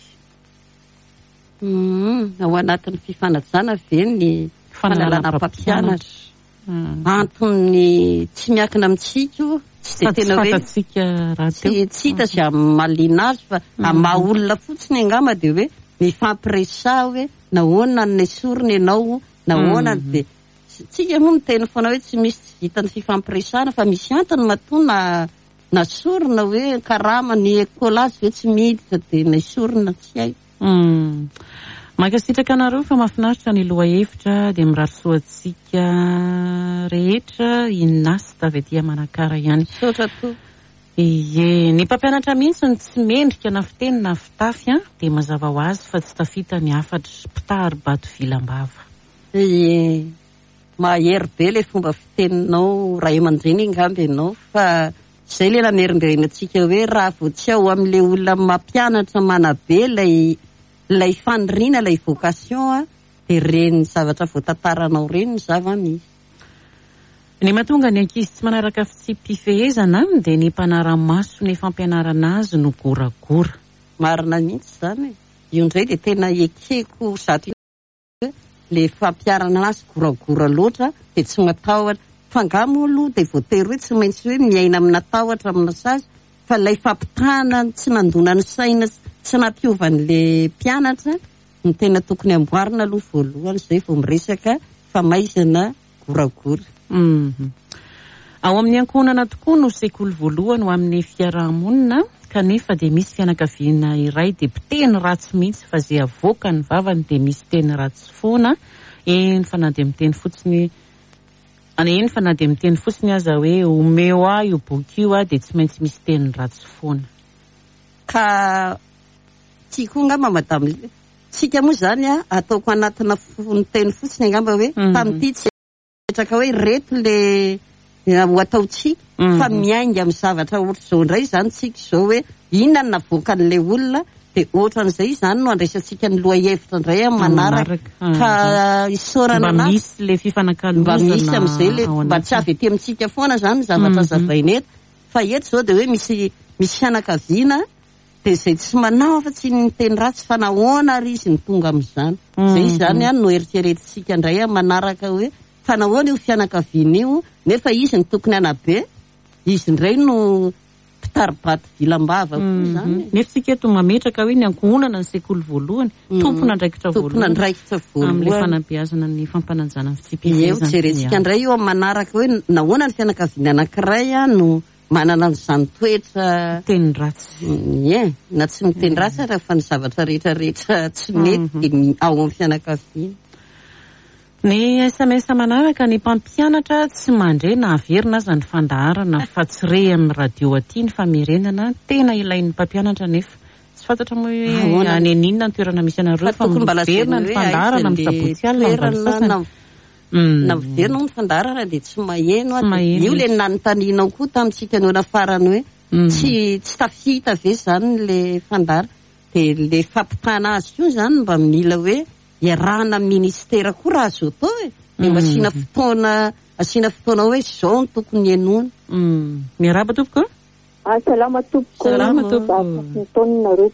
Ao anatin'ny fifanajana ve ny fanarana mpampianatra antony tsy miakina amintsika tsy dia tena hoe tsy hita zay malina azy fa amaha olona fotsiny angamba dia hoe mifampiresaha hoe nahoana ny sorony ianao nahoana dia tsika moa miteny foana hoe tsy misy tsy vitan'ny fifampiresahana fa misy antony matoa na sorona hoe karama ny ekolazy hoe tsy miditra dia ny sorona tsy hay. Mankasitraka anareo fa mahafinaritra ny loha hevitra dia mirarisoantsika rehetra inasy tavy aty Manakara ihany. Sotra to. Ie, ny mpampianatra mihitsy ny tsy mendrika na fiteny na fitafy a dia mazava ho azy fa tsy tafita ny afatra mpitary bato vilambava. Ie, mahery be ilay fomba fiteninao ray aman-dreny angamba ianao fa izay ilay namerimberenantsika hoe raha vao tsy ao amin'ilay olona mampianatra manabe ilay ilay faniriana ilay vocation a dia reny zavatra voatantaranao reny ny zava-misy. Ny mahatonga ny ankizy tsy manaraka tsy mpifehezana dia ny mpanara-maso ny fampianarana azy no goragora. Marina mihitsy zany. io ndray de tena ekeko zato le fampiarana anazy goragora loatra de tsy matahotra fangamo aloha de voatery hoe tsy maintsy hoe miaina amina tahotra amina sazy fa lay fampitana tsy nandona ny saina tsy nampiovan'le mpianatra ny tena tokony amboarina aloha voalohany zay vao miresaka famaizana goragora. Mhm. Ao amin'ny ankohonana tokoa no sekoly voalohany ho amin'ny fiarahamonina kanefa de misy fianakaviana iray de piteny ratsy mihitsy fa zay avoaka ny vavany de misy teny ratsy foana eny fa na de miteny fotsiny any eny fa na de miteny fotsiny aza hoe omeo a io boky io a de tsy maintsy misy teny ratsy foana ka tiako ngamba madame tsika moa zany a ataoko anatina fony teny fotsiny ngamba hoe tamity tsy etraka hoe reto le ho ataotsika fa miainga amin'ny zavatra ohatry zao indray zany tsika zao hoe inona ny navoakan'le olona de ohatran'izay zany no andraisantsika ny loha hevitra indray amin'ny manaraka ka isaorana mba misy le fifanankalozana mba misy am'izay le mba tsy avy ety amintsika foana zany zavatra zavaina eto fa eto zao de hoe misy misy fianakaviana de zay tsy manao afa-tsy ny teny ratsy fa nahoana ary izy ny tonga am'izany zay zany a no eritreretintsika indray a manaraka hoe fa nahoana io fianakaviana io nefa izy ny tokony anabe izy indray no pitaribaty vilam-bava koa zany nefa sika eto mametraka hoe ny ankohonana ny sekoly voalohany tompona andraikitra voalohany tompona andraikitra voalohany am'le fanampiazana ny fampananjana fitsipihana eo jerentsika indray io amin'ny manaraka hoe nahoana ny fianakaviana anankiray a no manana n'izany toetra teny ratsy e na tsy miteny ratsy ara fa ny zavatra rehetra rehetra tsy mety de ao amin'ny fianakaviana. Ny S M S manaraka ny mpampianatra tsy mandre na averina aza ny fandaharana fa tsy re amin'ny radio aty ny famerenana tena ilain'ny mpampianatra nefa tsy fantatra moa hoe any aninona ny toerana misy anareo fa miverina ny fandaharana amin'ny sabotsy alina ny valo sasany na miverina ny fandaharana de tsy maheno io le nanontanianao koa tamitsika no nafarany hoe tsy tsy tafita ve zany le fandahara de le fampitana azy io zany mba mila hoe iarahana ministera koa raha azo atao e de mba asina fotoana asina fotoana hoe zao ny tokony enona. Miarahaba tompoko salama tompoko salama tompoko ntaoninareo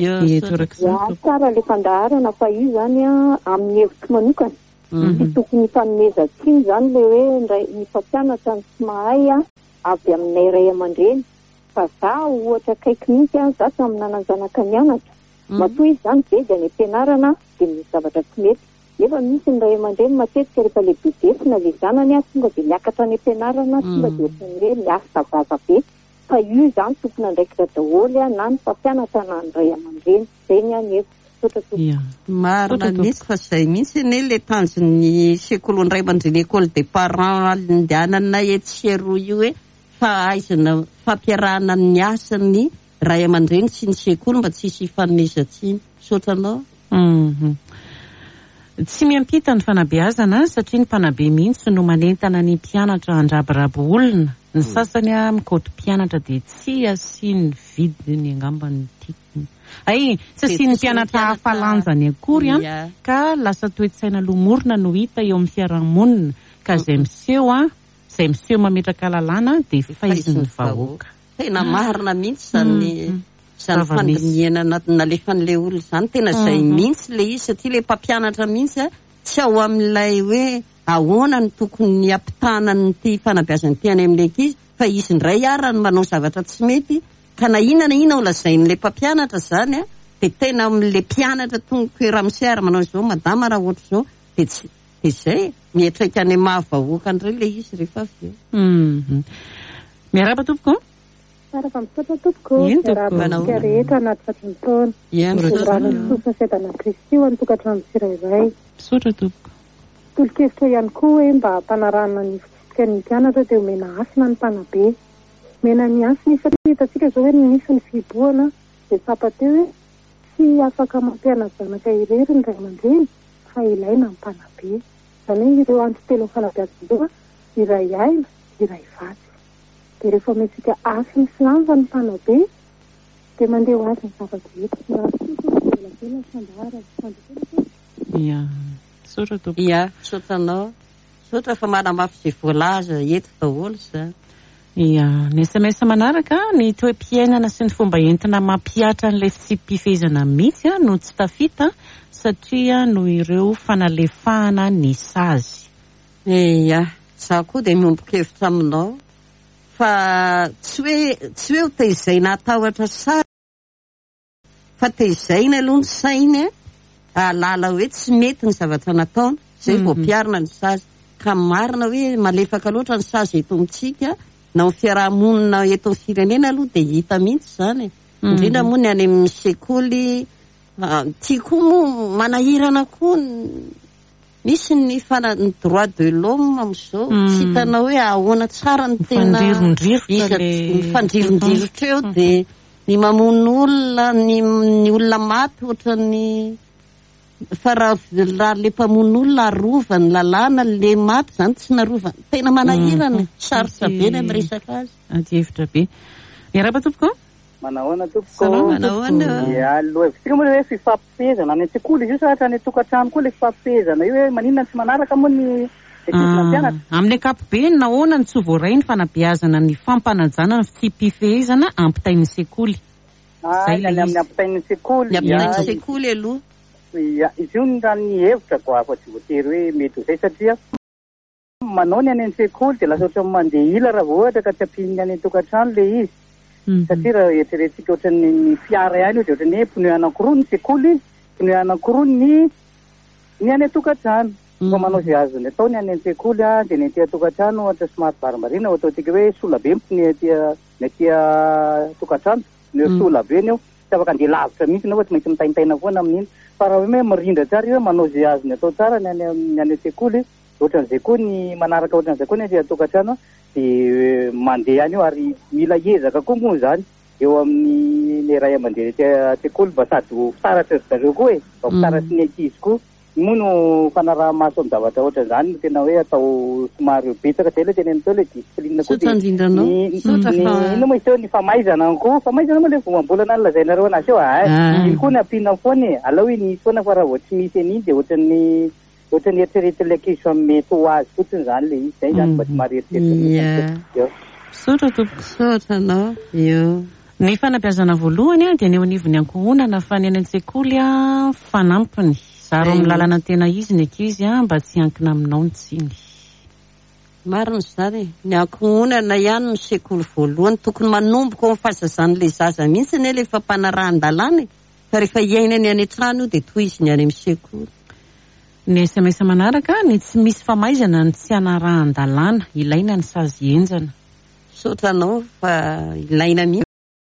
tompoko tsara le fandaharana fa io zany a amin'ny hevitro manokana tsy tokony fanomezan-tsiny zany le hoe ndray ny mpampianatra ny tsy mahay a avy aminay ray aman-dreny fa za ohatra akaiky mihitsy a za samy nananjanaka mianatra matoa izy zany be de any ampianarana de misy zavatra tsy mety nefa misy ny ray aman-dreny matetika rehefa le bebesina le zanany a tonga de miakatra any ampianarana tonga de ohatrany hoe miasa vaza be fa io zany tokony andraikitra daholo a na ny mpampianatra na ny ray aman-dreny zay ny any efa marina mihitsy fa zay mihitsy ne le tanjon'ny sekoly ndray aman-dreny école des parents andehanana etsero io hoe fa aizana fampiarahana ny asany ray aman-dreny sy ny sekoly mba tsisy fanomezan-tsiny sotranao. Tsy miampita ny fanabeazana satria ny mpanabe mihitsy no manentana ny mpianatra andraborabo olona ny sasany a mikoto mpianatra de tsy asiany vidiny angamba ny tikony ay tsy asiany mpianatra hafalanjany akory a ka lasa toe-tsaina lomorona no hita eo amin'ny fiarahamonina ka zay miseho a zay miseho mametraka lalàna de faiziny vahoaka tena marina mihitsy zany zany fandiniana nalefan'le olona zany tena zay mihitsy le izy satria le mpampianatra mihitsy a tsy ao amin'ilay hoe ahoana ny tokony ampitanany ty fanabeazany ty any amin'le ankizy fa izy ndray ara ny manao zavatra tsy mety ka na inana ina ho lazain'le mpampianatra zany a de tena amin'le mpianatra tonga hoe raha misy ara manao zao madama raha ohatra zao de tsy de zay mietraika any mahavahoaka andray le izy rehefa avy eo. Miarahaba tompoko Sara pampisatra tompoko miarabantsika rehetra anaty fatriny taona rano sosna sedana kristy ho any tokatrano tsirairay sotra tompoko tolo-kevitra ihany koa hoe mba hampanarahana ny fitsipika ny mpianatra de omena asina ny mpanabe mena ny asina satria hitatsika zao hoe nisy ny fiboana de sapateo hoe tsy afaka mampianatra zanaka irery ny ray aman-dreny fa ilaina ny mpanabe zany hoe ireo antitelo fanabeazandreo iray aina iray vatsy de rehefa metsika asiny sy lanja ny mpanabe de mandeha ho azy ny zava-drehetra ia sotra tompoko ia sotranao sotra fa manamafy zay voalaza eto daholo zany ia ny sms manaraka ny toe-piainana sy ny fomba entina mampiatra n'ilay fitsipifezana mihitsy a no tsy tafita satria no ireo fanalefahana ny sazy. Ia, za koa dia miombon-kevitra aminao fa tsy hoe tsy hoe ho tehizaina atahotra sazy fa tehizaina aloha ny sainy a lala hoe tsy mety ny zavatra nataona zay vao mpiarina ny sazy ka marina hoe malefaka loatra ny sazy eto amintsika na ny fiarahamonina eto amin'ny firenena aloha dia hita mihitsy zany indrindra moa ny any amin'ny sekoly tia koa moa manahirana koa misy ny fana ny droit de l'homme amin'izao tsy hitanao hoe ahoana tsara ny tena mifandriron-drirotra eo dia ny mamono olona ny olona maty ohatra ny fa raha le mpamono olona arova ny lalàna le maty zany tsy narova tena manahirana sarotra be ny amin'ny resaka azy. Ady hevitra be. Miaraba tompoko? Manahoana tompoko? Manahoana? Aloha vitsika moa hoe fifampifehezana any an-tsekoly izy io sahatra any an-tokantrano koa le fifampifehezana io hoe maninona tsy manaraka moa ny amin'ny ankapobeny nahoana ny tsy voaray ny fanabeazana ny fampanajana ny fitsipifehezana ampitain'ny sekoly. Any amin'ny ampitain'ny sekoly. Ny ampitain'ny sekoly aloha. Ia, izy io raha ny hevitra ko afa tsy voatery hoe mety ho zay satria manao ny any an-tsekoly dia lasa ohatra mandeha ila raha vao ohatra ka tsy ampininy any an-tokantrano le izy. Satria raha eritreretintsika ohatra ny fiara ihany ohatra ohatra ny hoe pneu anankiroa ny sekoly, pneu anankiroa ny ny any an-tokantrano. Fa manao izay azony atao ny any an-tsekoly a dia ny aty an-tokantrano ohatra somary varimarina ohatra ohatsika hoe sola be ny aty ny aty tokantrano, ny sola be ny eo tsy afaka andeha lavitra mihitsy na ohatra maintsy mitaintaina foana amin'iny. Fa raha hoe mirindra tsara io manao izay azony atao tsara ny any ny any an-tsekoly ohatran'izay koa ny manaraka ohatran'izay koa ny aty an-tokantrano dia mandeha any io ary mila hiezaka koa moa zany eo amin'ny ny ray aman-dreny aty an-tsekoly mba sady ho fitaratra zareo koa e mba fitaratra ny ankizy koa moa no fanaraha-maso amin'ny zavatra ohatran'izany no tena hoe atao somary betsaka zay le tena atao le disiplinina koa dia ino moa izy eo ny famaizana koa famaizana moa le vomam-bolana ny lazainareo anazy eo a iny koa ny ampiana foana e alao hoe ny foana fa raha vao tsy misy an'iny dia ohatran'ny ohatran'ny eritreretin'ilay ankizy fa mety ho azy fotsiny zany le izy zay zany mba tsy mary eritreretina. Sotra tompoko. Sotra anao. Io. Ny fanabeazana voalohany a dia ny eo anivon'ny ankohonana fa ny any an-tsekoly a fanampiny. Zaro amin'ny lalana tena izy ny ankizy a mba tsy hankina aminao ny tsiny. Marina zany ny ankohonana ihany ny sekoly voalohany tokony manomboka ao fahazazan'ilay zaza mihitsy ny ilay fampanarahan-dalàna fa rehefa iainany any an-trano dia toy izy ny any amin'ny sekoly. Ny S M S manaraka ny tsy misy famaizana ny tsy hanarahan-dalàna ilaina ny sazy enjana. Sotra anao fa ilaina mihitsy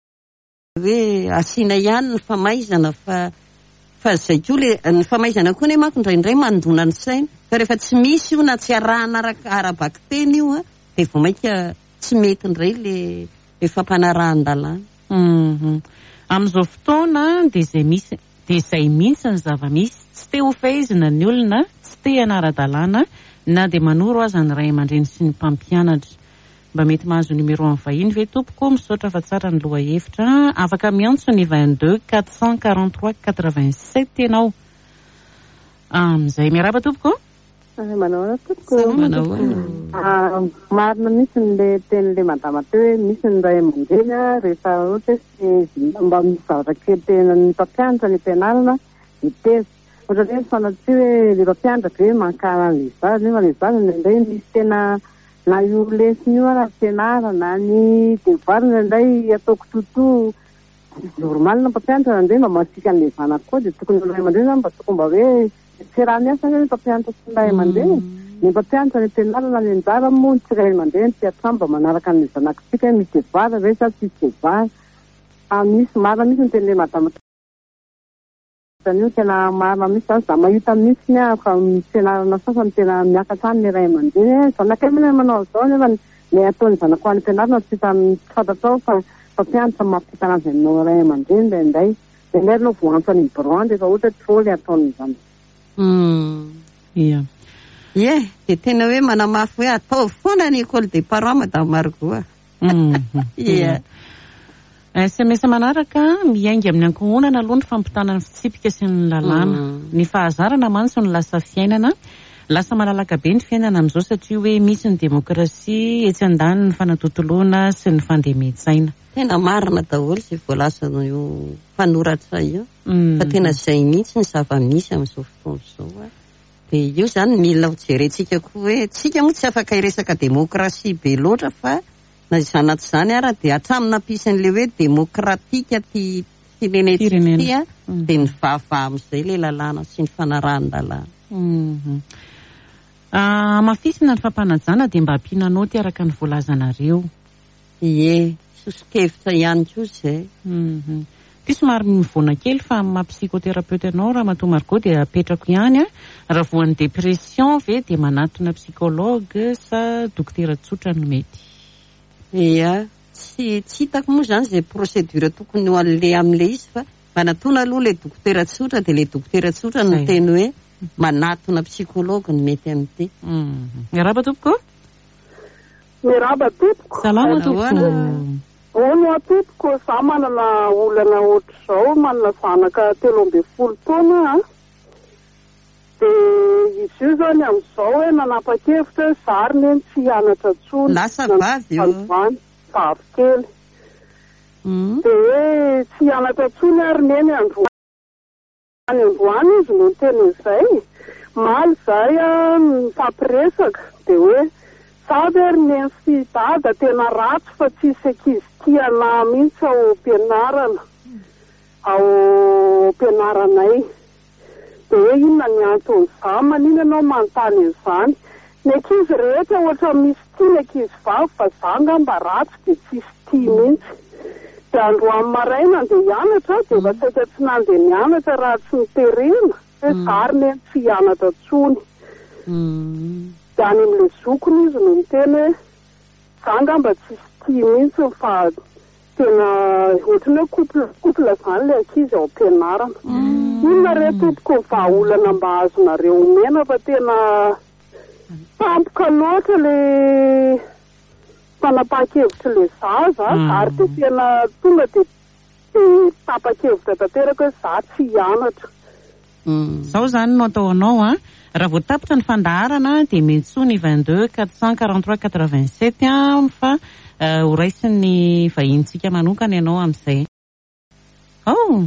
hoe asiana ihany ny famaizana fa fa zay koa le ny famaizana koa ny manko indraindray mandona ny saina fa rehefa tsy misy io na tsy arahana arabaky teny io a dia vao mainka tsy mety indray le le fampanarahan-dalàna. Amin'izao fotoana dia zay misy dia zay mihitsy ny zava-misy tsy te ho fehezina ny olona tsy te hanara-dalàna na dia manoro aza ny ray aman-dreny sy ny mpampianatra. Mba mety mahazo numéro amin'ny vahiny ve tompoko misaotra fa tsara ny loha hevitra afaka miantso ny vingt-deux quatre cent quarante-trois quatre-vingt-sept ianao. Amin'izay miaraba tompoko? Manao tompoko. Manao. Marina misy ny tenin'ilay madama teo hoe misy ny ray aman-dreny rehefa ohatra hoe mba misy zavatra kely tena ny mpampianatra ny ampianarana iteza. Ohatra hoe fanatsy hoe le mpampianatra be mankana le zaza nefa le zaza indraindray misy tena na io lesona io ara ampianarana ny devoir indraindray ataoko toto normal na mpampianatra indray mba masika an'ilay zanako koa dia tokony ray aman-dreny zany mba tokony mba hoe tsy raha miasa hoe mpampianatra sy ray aman-dreny ny mpampianatra ny ampianarana ny anjara moa ny tsika ray aman-dreny tsy atrano mba manaraka an'ilay zanakitsika hoe misy devoir ve sa tsy misy devoir misy marina misy ny ten'ilay madama io tena marina misy zany za mahita misy ny fa fianarana sasany tena miakatra any ny ray aman-dreny zanakay mina manao zao nefa ny ataony zanako any ampianarana tsy fantatrao fa mpampianatra mampita anazy aminao ray aman-dreny indraindray dia indray anao voantso any broan rehefa ohatra trop le ataony zany. Ia. Ie, dia tena hoe manamafy hoe atao foana ny école des parents madame Margot. Ia. S M S manaraka miaingy amin'ny ankohonana aloha ny fampitana ny fitsipika sy ny lalàna. Ny fahazarana mantsy no lasa fiainana lasa malalaka be ny fiainana amin'izao satria hoe misy ny demokrasia etsy andany ny fanatotoloana sy ny fandemetsana. Tena marina daholo izay voalasa io mpanoratra io. Fa tena izay mihitsy ny zava-misy amin'izao fotoana izao. Dia io izany mila jerentsika koa hoe tsika moa tsy afaka hiresaka demokrasia be loatra fa na izanaty izany ara dia hatramin'ny nampisan'ilay hoe demokratika ty firenentsika dia ny vava amin'izay ilay lalàna sy ny fanarahan-dalàna. Mafisina ny fampanajana dia mba ampianao ty araka ny voalazanareo. Ie, sosikevitra ihany koa izay. Ty somary mivoana kely fa mampsikoterapeute anao raha matoa Margot dia apetrako ihany raha voan'ny depression ve dia manatona psychologue sa dokotera tsotra no mety. Ia, tsy tsy hitako moa izany izay procédure tokony ho an'ilay amin'ilay izy fa manatona aloha ilay dokotera tsotra dia ilay dokotera tsotra no teny hoe manatona psychologue no mety amin'ity. Miaraba tompoko? Miaraba tompoko. Salama tompoko. Ono atompoko, za manana olana ohatr'izao, manana zanaka telo ambin'ny folo taona. Dia izy io zany amin'izao hoe nanapa-kevitra zary neny tsy hianatra tsony. Lasa vavy io. Vavy kely. Dia hoe tsy hianatra tsony ary neny androany. Any androany izy no teny izay. Maly izay mifampiresaka dia hoe sady ary neny sy dada tena ratsy fa tsisy ankizy tiana mihitsy ao ampianarana. Ao ampianaranay. Dia hoe inona ny anton'izany, manina ianao manontany izany. Ny ankizy rehetra ohatra misy tia ny ankizy vavy fa zanga mba ratsy dia tsisy tia mihitsy. Dia androany maraina dia hianatra dia vasaika tsy nandeha nianatra raha tsy niterena. Hoe zary neny tsy hianatra tsony. Dia any amin'ilay zokony izy no miteny hoe zanga mba tsisy tia mihitsy fa tena ohatrany hoe couple izany ilay ankizy ao ampianarana. Inona re tompoko ny vahaolana mba azonareo omena fa tena tampoka loatra ilay fanapahan-kevitra ilay zaza ary dia tena tonga dia tapa-kevitra tanteraka hoe za tsy hianatra. Zao zany no atao anao a raha vao tapitra ny fandaharana dia mentso ny vingt-deux quatre cent quarante-trois quatre-vingt-sept fa ho raisin'ny vahintsika manokana ianao amin'izay. Oh,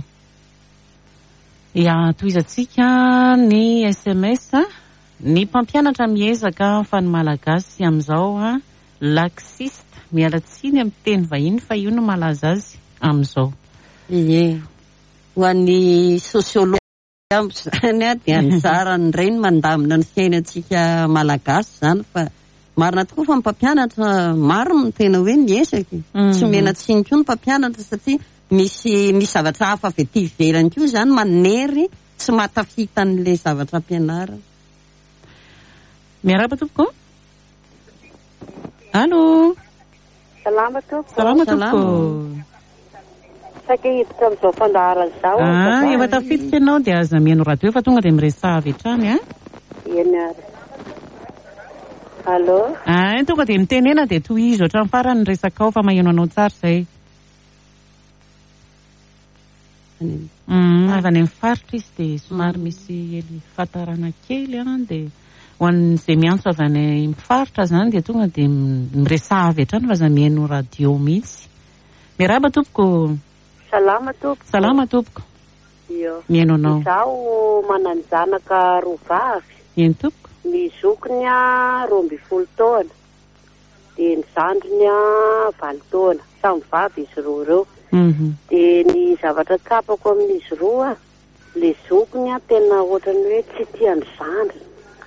ia toizantsika ny S M S ny mpampianatra miezaka fa ny malagasy amin'izao a laksista mialatsiny amin'ny teny vahiny fa io no malaza azy amin'izao. Ie, ho an'ny sosiologa zany a dia anjara ny reny mandamina ny fiainantsika malagasy zany fa marina tokoa fa ny mpampianatra maro no tena hoe miezaka. Tsy mena tsiny koa ny mpampianatra satria misy misy zavatra hafa avy ety ivelany koa zany manery tsy matafita an'ilay zavatra ampianarana. Miaraba tompoko? Allo? Salama tompoko. Salama tompoko. Saika hiditra amin'izao fandaharana izao. Ah, efa tafiditra ianao dia aza mihaino radio fa tonga dia miresavy hatrany a. Eny ary. Allo? Ah, tonga dia mitenena dia tohizo hatramin'ny farany resaka ao fa maheno anao tsara izay. Avy any amin'ny faritra izy dia somary misy fatarana kely a dia ho an'izay miantso avy any amin'ny faritra zany dia tonga dia miresavy hatrany fa aza mihaino radio mihitsy. Miaraba tompoko. Salama tompoko. Salama tompoko. Io. Mihaino anao. Izaho mananjanaka roa vavy. Eny tompoko. Ny zokony a roa ambin'ny folo taona. Dia ny zandriny a valo taona. Samy vavy izy roa ireo. Dia ny zavatra tsapako amin'izy roa, ilay zokony a tena ohatrany hoe tsy tiany zandriny.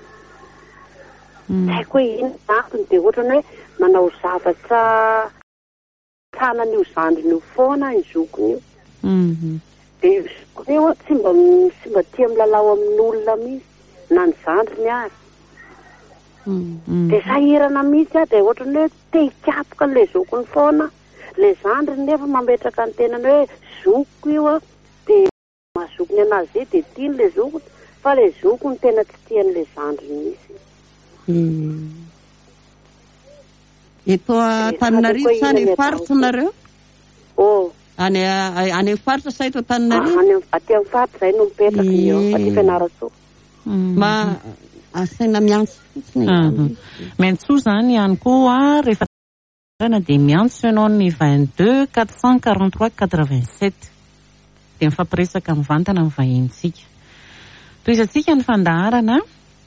Tsy haiko hoe inona antony dia ohatrany hoe manao zavatra tanany io zandriny io foana ny zokony io. Dia zokony io tsy mba tsy mba tia milalao amin'olona mihitsy na ny zandriny ary. Dia sahirana mihitsy a dia ohatrany hoe te hikapoka ilay zokony foana. Ilay zandriny nefa mametraka ny tenany hoe zoko io a dia mahazokony anazy dia tiany ilay zokony fa ilay zokony tena tsy tian'ilay zandriny mihitsy. Eto Antananarivo sa any faritra nareo? Oh. Any any faritra sa eto Antananarivo? Any aty amin'ny faritra izay no mipetraka io aty Fianarantsoa. Ma asaina miantso fotsiny. Mentso zany ihany koa rehefa dia miantso ianao ny vingt-deux quatre cent quarante-trois quatre-vingt-sept dia mifampiresaka mivantana amin'ny vahintsika. Toizatsika ny fandaharana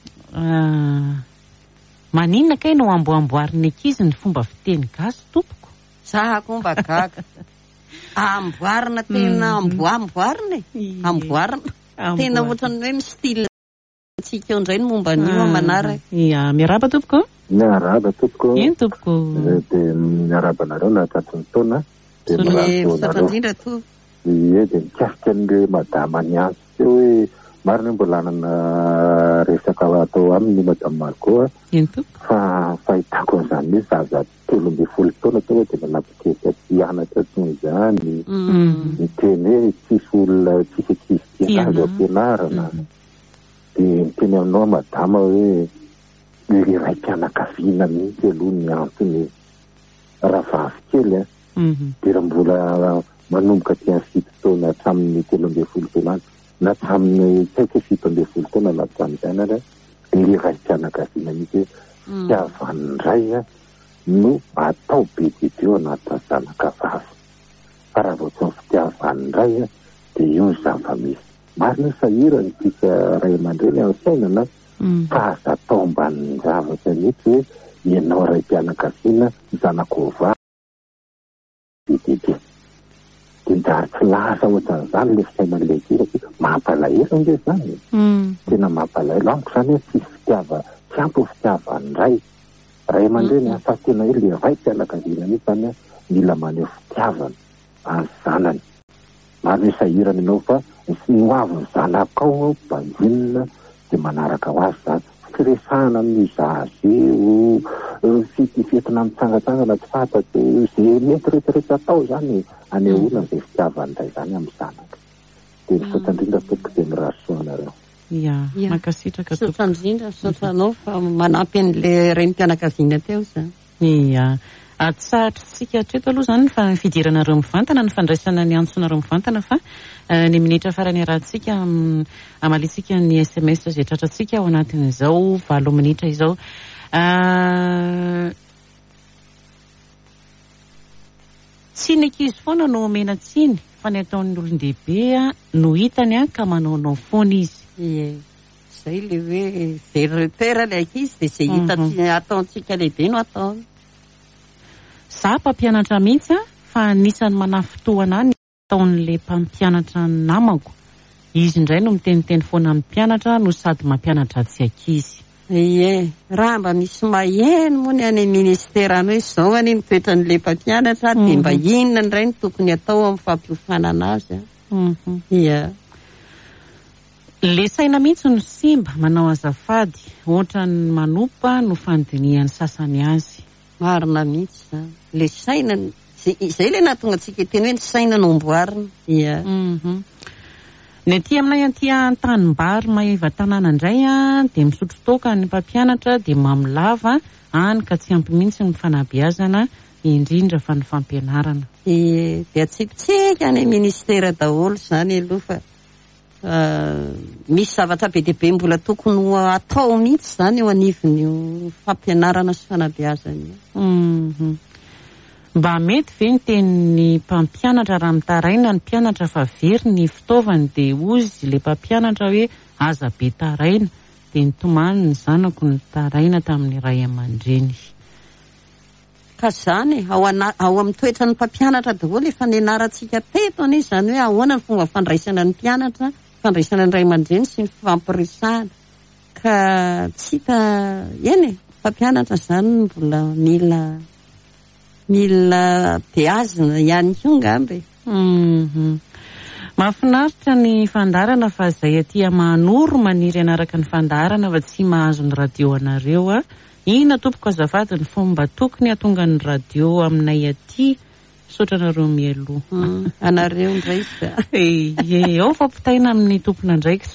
maninona kay no amboamboarin'ny ankizy ny fomba fiteny gasy tompoko? Za komba gaga. Amboarina tena amboamboarina e. Amboarina. Tena ohatran'ny hoe mistyle tsika eo indray ny momba an'io manaraka. Ia, miaraba tompoko? Miaraba tompoko. Ino tompoko? Dia miaraba anareo na tatiny taona. Dia misatra indrindra to. Ie, dia mikasika an'ilay madama niantso teo hoe marina mbola anana resaka atao aminy madama Margot. Ino tompoko? Fa fahitako an'izany hoe zaza telo ambin'ny folo taona teo dia manapikesika mpianatra toy izany. Miteny hoe tsisy olona tsisy ankizy tia azo ampianarana. Dia miteny aminao madama hoe ilay raim-pianakaviana mihitsy aloha ny antony rahavavy kely. Dia raha mbola manomboka ty amin'ny fito taona hatramin'ny telo ambin'ny folo taona na hatramin'ny tsaika fito ambin'ny folo taona na hatramin'izany ary ilay raim-pianakaviana mihitsy hoe fitiavany iray no atao be dia be ao anaty zanaka vavy. Fa raha vao tsy ny fitiavany iray dia io ny zava-misy. Marina sahira ny tsika ray aman-dreny amin'ny sainana fa aza atao ambanin'ny zavatra mihitsy hoe ianao raim-pianakaviana zanako vavy be dia be. Dia njary tsy lasa ohatran'izany ilay fisainan'ilay kely mampalahelo ilay zany. Tena mampalahelo amiko izany hoe tsisy fitiava tsy ampy fitiavany iray. Ray aman-dreny fa tena hoe ilay raim-pianakaviana mihitsy zany mila maneho fitiavana any zanany. Marina sahirana ianao fa no avy ny zanakao mbanjinina dia manaraka ho azy zany. Firesahana amin'ny zaza eo fitifetina mitsangatsangana tsy fantatro izay mety rehetrarehetra atao zany anehoana izay fitiavany iray zany amin'ny zanaka. Dia misaotra indrindra tompoko dia mirahasoa anareo. Ia, mankasitraka tompoko. Misaotra indrindra, misaotra anao fa manampy an'ilay raim-pianakaviana teo zany. Ia. Atsahatritsika hatreto aloha zany fa fidiranareo mivantana ny fandraisana ny antsonareo mivantana fa ny minitra farany arahantsika amalitsika ny S M S izay tratratsika ao anatin'izao valo minitra izao. Tsy ny ankizy foana no omena tsiny fa ny ataon'ny olon-dehibe no hitany ka manaonao foana izy. Ie. Zay le hoe very repère ilay ankizy dia izay hita ataontsika lehibe no ataony. Za mpampianatra mihitsy fa anisan'ny manafotoana ny ataon'ilay mpampianatra namako. Izy indray no miteniteny foana amin'ny mpianatra no sady mampianatra tsy ankizy. Ie, raha mba misy maheno moa ny any ministera any hoe izao any mitoetra n'ilay mpampianatra dia mba inona indray no tokony atao amin'ny fampiofana anazy. Ia. Le saina mihitsy no simba manao azafady ohatra ny manopa no fandinihan'ny sasany azy. Marina mihitsy zany. Le saina izay le nahatonga antsika teny hoe ny saina no amboarina. Ia. Ny aty aminay aty an-tanimbary Maheva tanàna indray dia misotro toaka ny mpampianatra dia mamilava any ka tsy ampy mihitsy ny fanabeazana indrindra fa ny fampianarana. Dia atsipitsika ny ministera daholo zany aloha fa misy zavatra be dia be mbola tokony atao mihitsy zany eo anivon'io fampianarana sy fanabeazana. Mba mety ve ny tenin'ny mpampianatra raha mitaraina ny mpianatra fa very ny fitaovany dia ozy ilay mpampianatra hoe aza be taraina dia nitomany ny zanako ny taraina tamin'ny ray aman-dreny. Ka zany ao amin'ny toetra ny mpampianatra daholo efa nianarantsika teto anie zany hoe ahoana ny fomba fandraisana ny mpianatra, fandraisana ny ray aman-dreny sy ny fampiresahana. Ka tsy hita eny mpampianatra zany mbola mila mila beazina ihany koa ngambe. Mahafinaritra ny fandarana fa izay aty Manoro maniry anaraka ny fandarana fa tsy mahazo ny radio anareo. Ina tompoko azafady ny fomba tokony atonga ny radio aminay aty misaotra anareo mialoha. Anareo ndraiky. Ee, ao fampitaina amin'ny tompona ndraiky.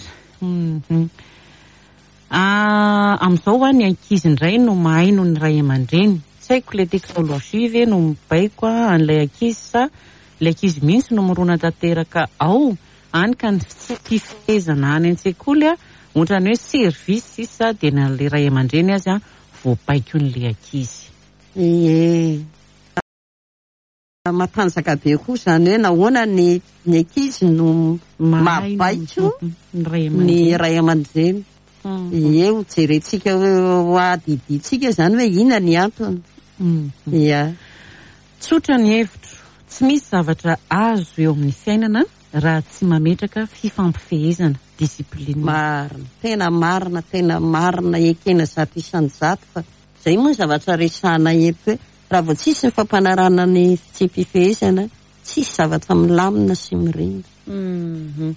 Amin'izao ny ankizy indray no mahay noho ny ray aman-dreny. Tsy haiko ilay teknôlôjia ve no mibaiko an'ilay ankizy sa ilay ankizy mihitsy no mirona tanteraka ao any ka ny fifehezana any an-tsekoly ohatrany hoe service sa dia nale ray aman-dreny azy a voapaiko n'le ankizy. Ie matanjaka be koa zany hoe nahoana ny ny ankizy no mapaiko ny ray aman-dreny. Ie ho jerentsika ho adiditsika zany hoe ina ny antony. Ia tsotra ny hevitro, tsy misy zavatra azo eo amin'ny fiainana raha tsy mametraka fifampifehezana, disipline. Marina, tena marina, tena marina ekena zato isanjato fa zay moa zavatra resahana eto hoe raha vao tsisy ny fampanarana ny tsy mpifehezana, tsisy zavatra milamina sy mirindra.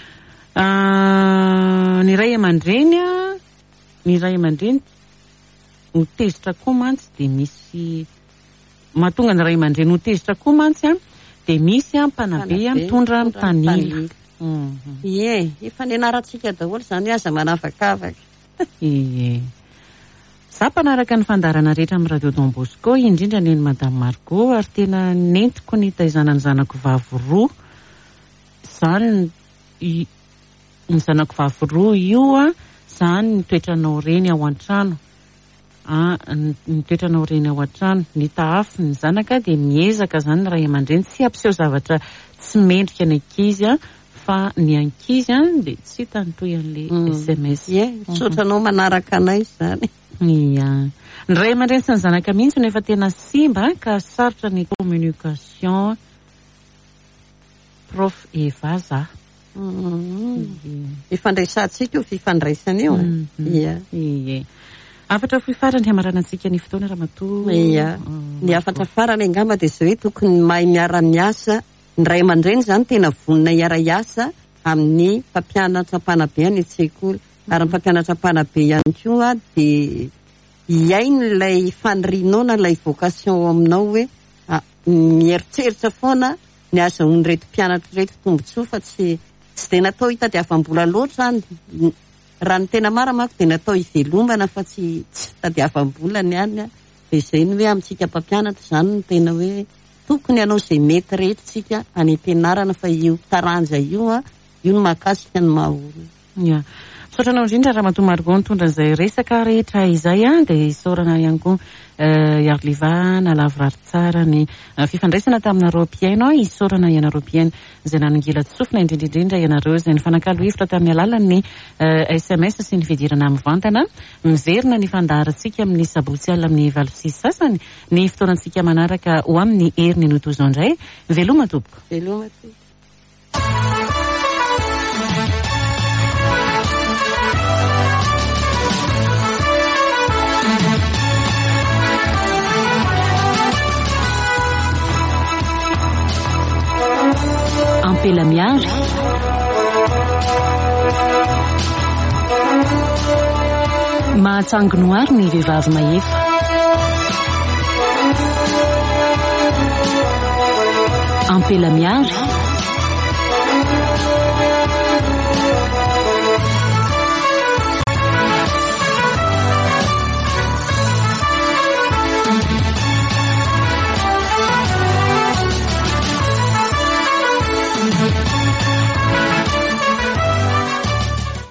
Ny ray aman-dreny a, ny ray aman-dreny ho tezitra koa mantsy dia misy mahatonga ny ray aman-dreny ho tezitra koa mantsy a dia misy a mpanabe a mitondra mitanila. Ie, efa nianarantsika daholo zany aza manavakavaka. Ie. Za mpanaraka ny fandarana rehetra amin'ny Radio Don Bosco, indrindra ny Madame Margot, ary tena nentiko ny taizana ny zanako vavy roa. Zany ny zanako vavy roa io a, zany ny toetranao reny ao an-trano. Ny toetranao reny ao an-trano, ny taafy ny zanaka dia miezaka zany ray aman-dreny tsy ampiseho zavatra tsy mendrika ny ankizy a, fa ny ankizy a dia tsy tantoy an'le S M S. Ie, sotranao manaraka anay zany. Ia. Ny ray aman-dreny sy ny zanaka mihitsy nefa tena simba ka sarotra ny communication prof Eva za. Ifandraisantsika io fifandraisana io. Ia. Ie. Afatra fifarany hamaranantsika ny fotoana Ramatoa. Ia. Ny afatra farany angamba dia zao hoe tokony mahay miara-miasa. Ny ray aman-dreny zany tena vonona hiara-iasa amin'ny mpampianatra mpanabe any an-tsekoly. Ary ny mpampianatra mpanabe ihany koa dia hiainy ilay fanirinoana ilay vocation ao aminao hoe mieritreritra foana ny azahoany reto mpianatra reto tombontsoa fa tsy tsy dia natao hitadiavam-bola loatra any. Raha ny tena mara manko dia natao hivelomana fa tsy tsy fitadiavam-bola ny any. Dia izay ny hoe amintsika mpampianatra zany no tena hoe tokony ianao izay mety rehetra tsika any am-pianarana fa io taranja io a io no mahakasika ny mahaolona. Ia. Sotranao indrindra Ramatoa Margot nitondra izay resaka rehetra izay a dia isaorana ihany koa Arliva na lavorary tsara ny fifandraisana taminareo mpiaino a, isaorana ianareo mpiaino izay nanongila tsofina indrindraindrindra ianareo izay ny fanakalo hevitra tamin'ny alalan'ny S M S sy ny fidirana mivantana, miverina ny fandaharantsika amin'ny sabotsy alina amin'ny valo sy sasany ny fotoanantsika manaraka ho amin'ny heriny notoizao indray. Veloma tompoko. Veloma tompoko. Ampela miandry mahatsangonoary ny vehivavy mahefa. Ampela miandry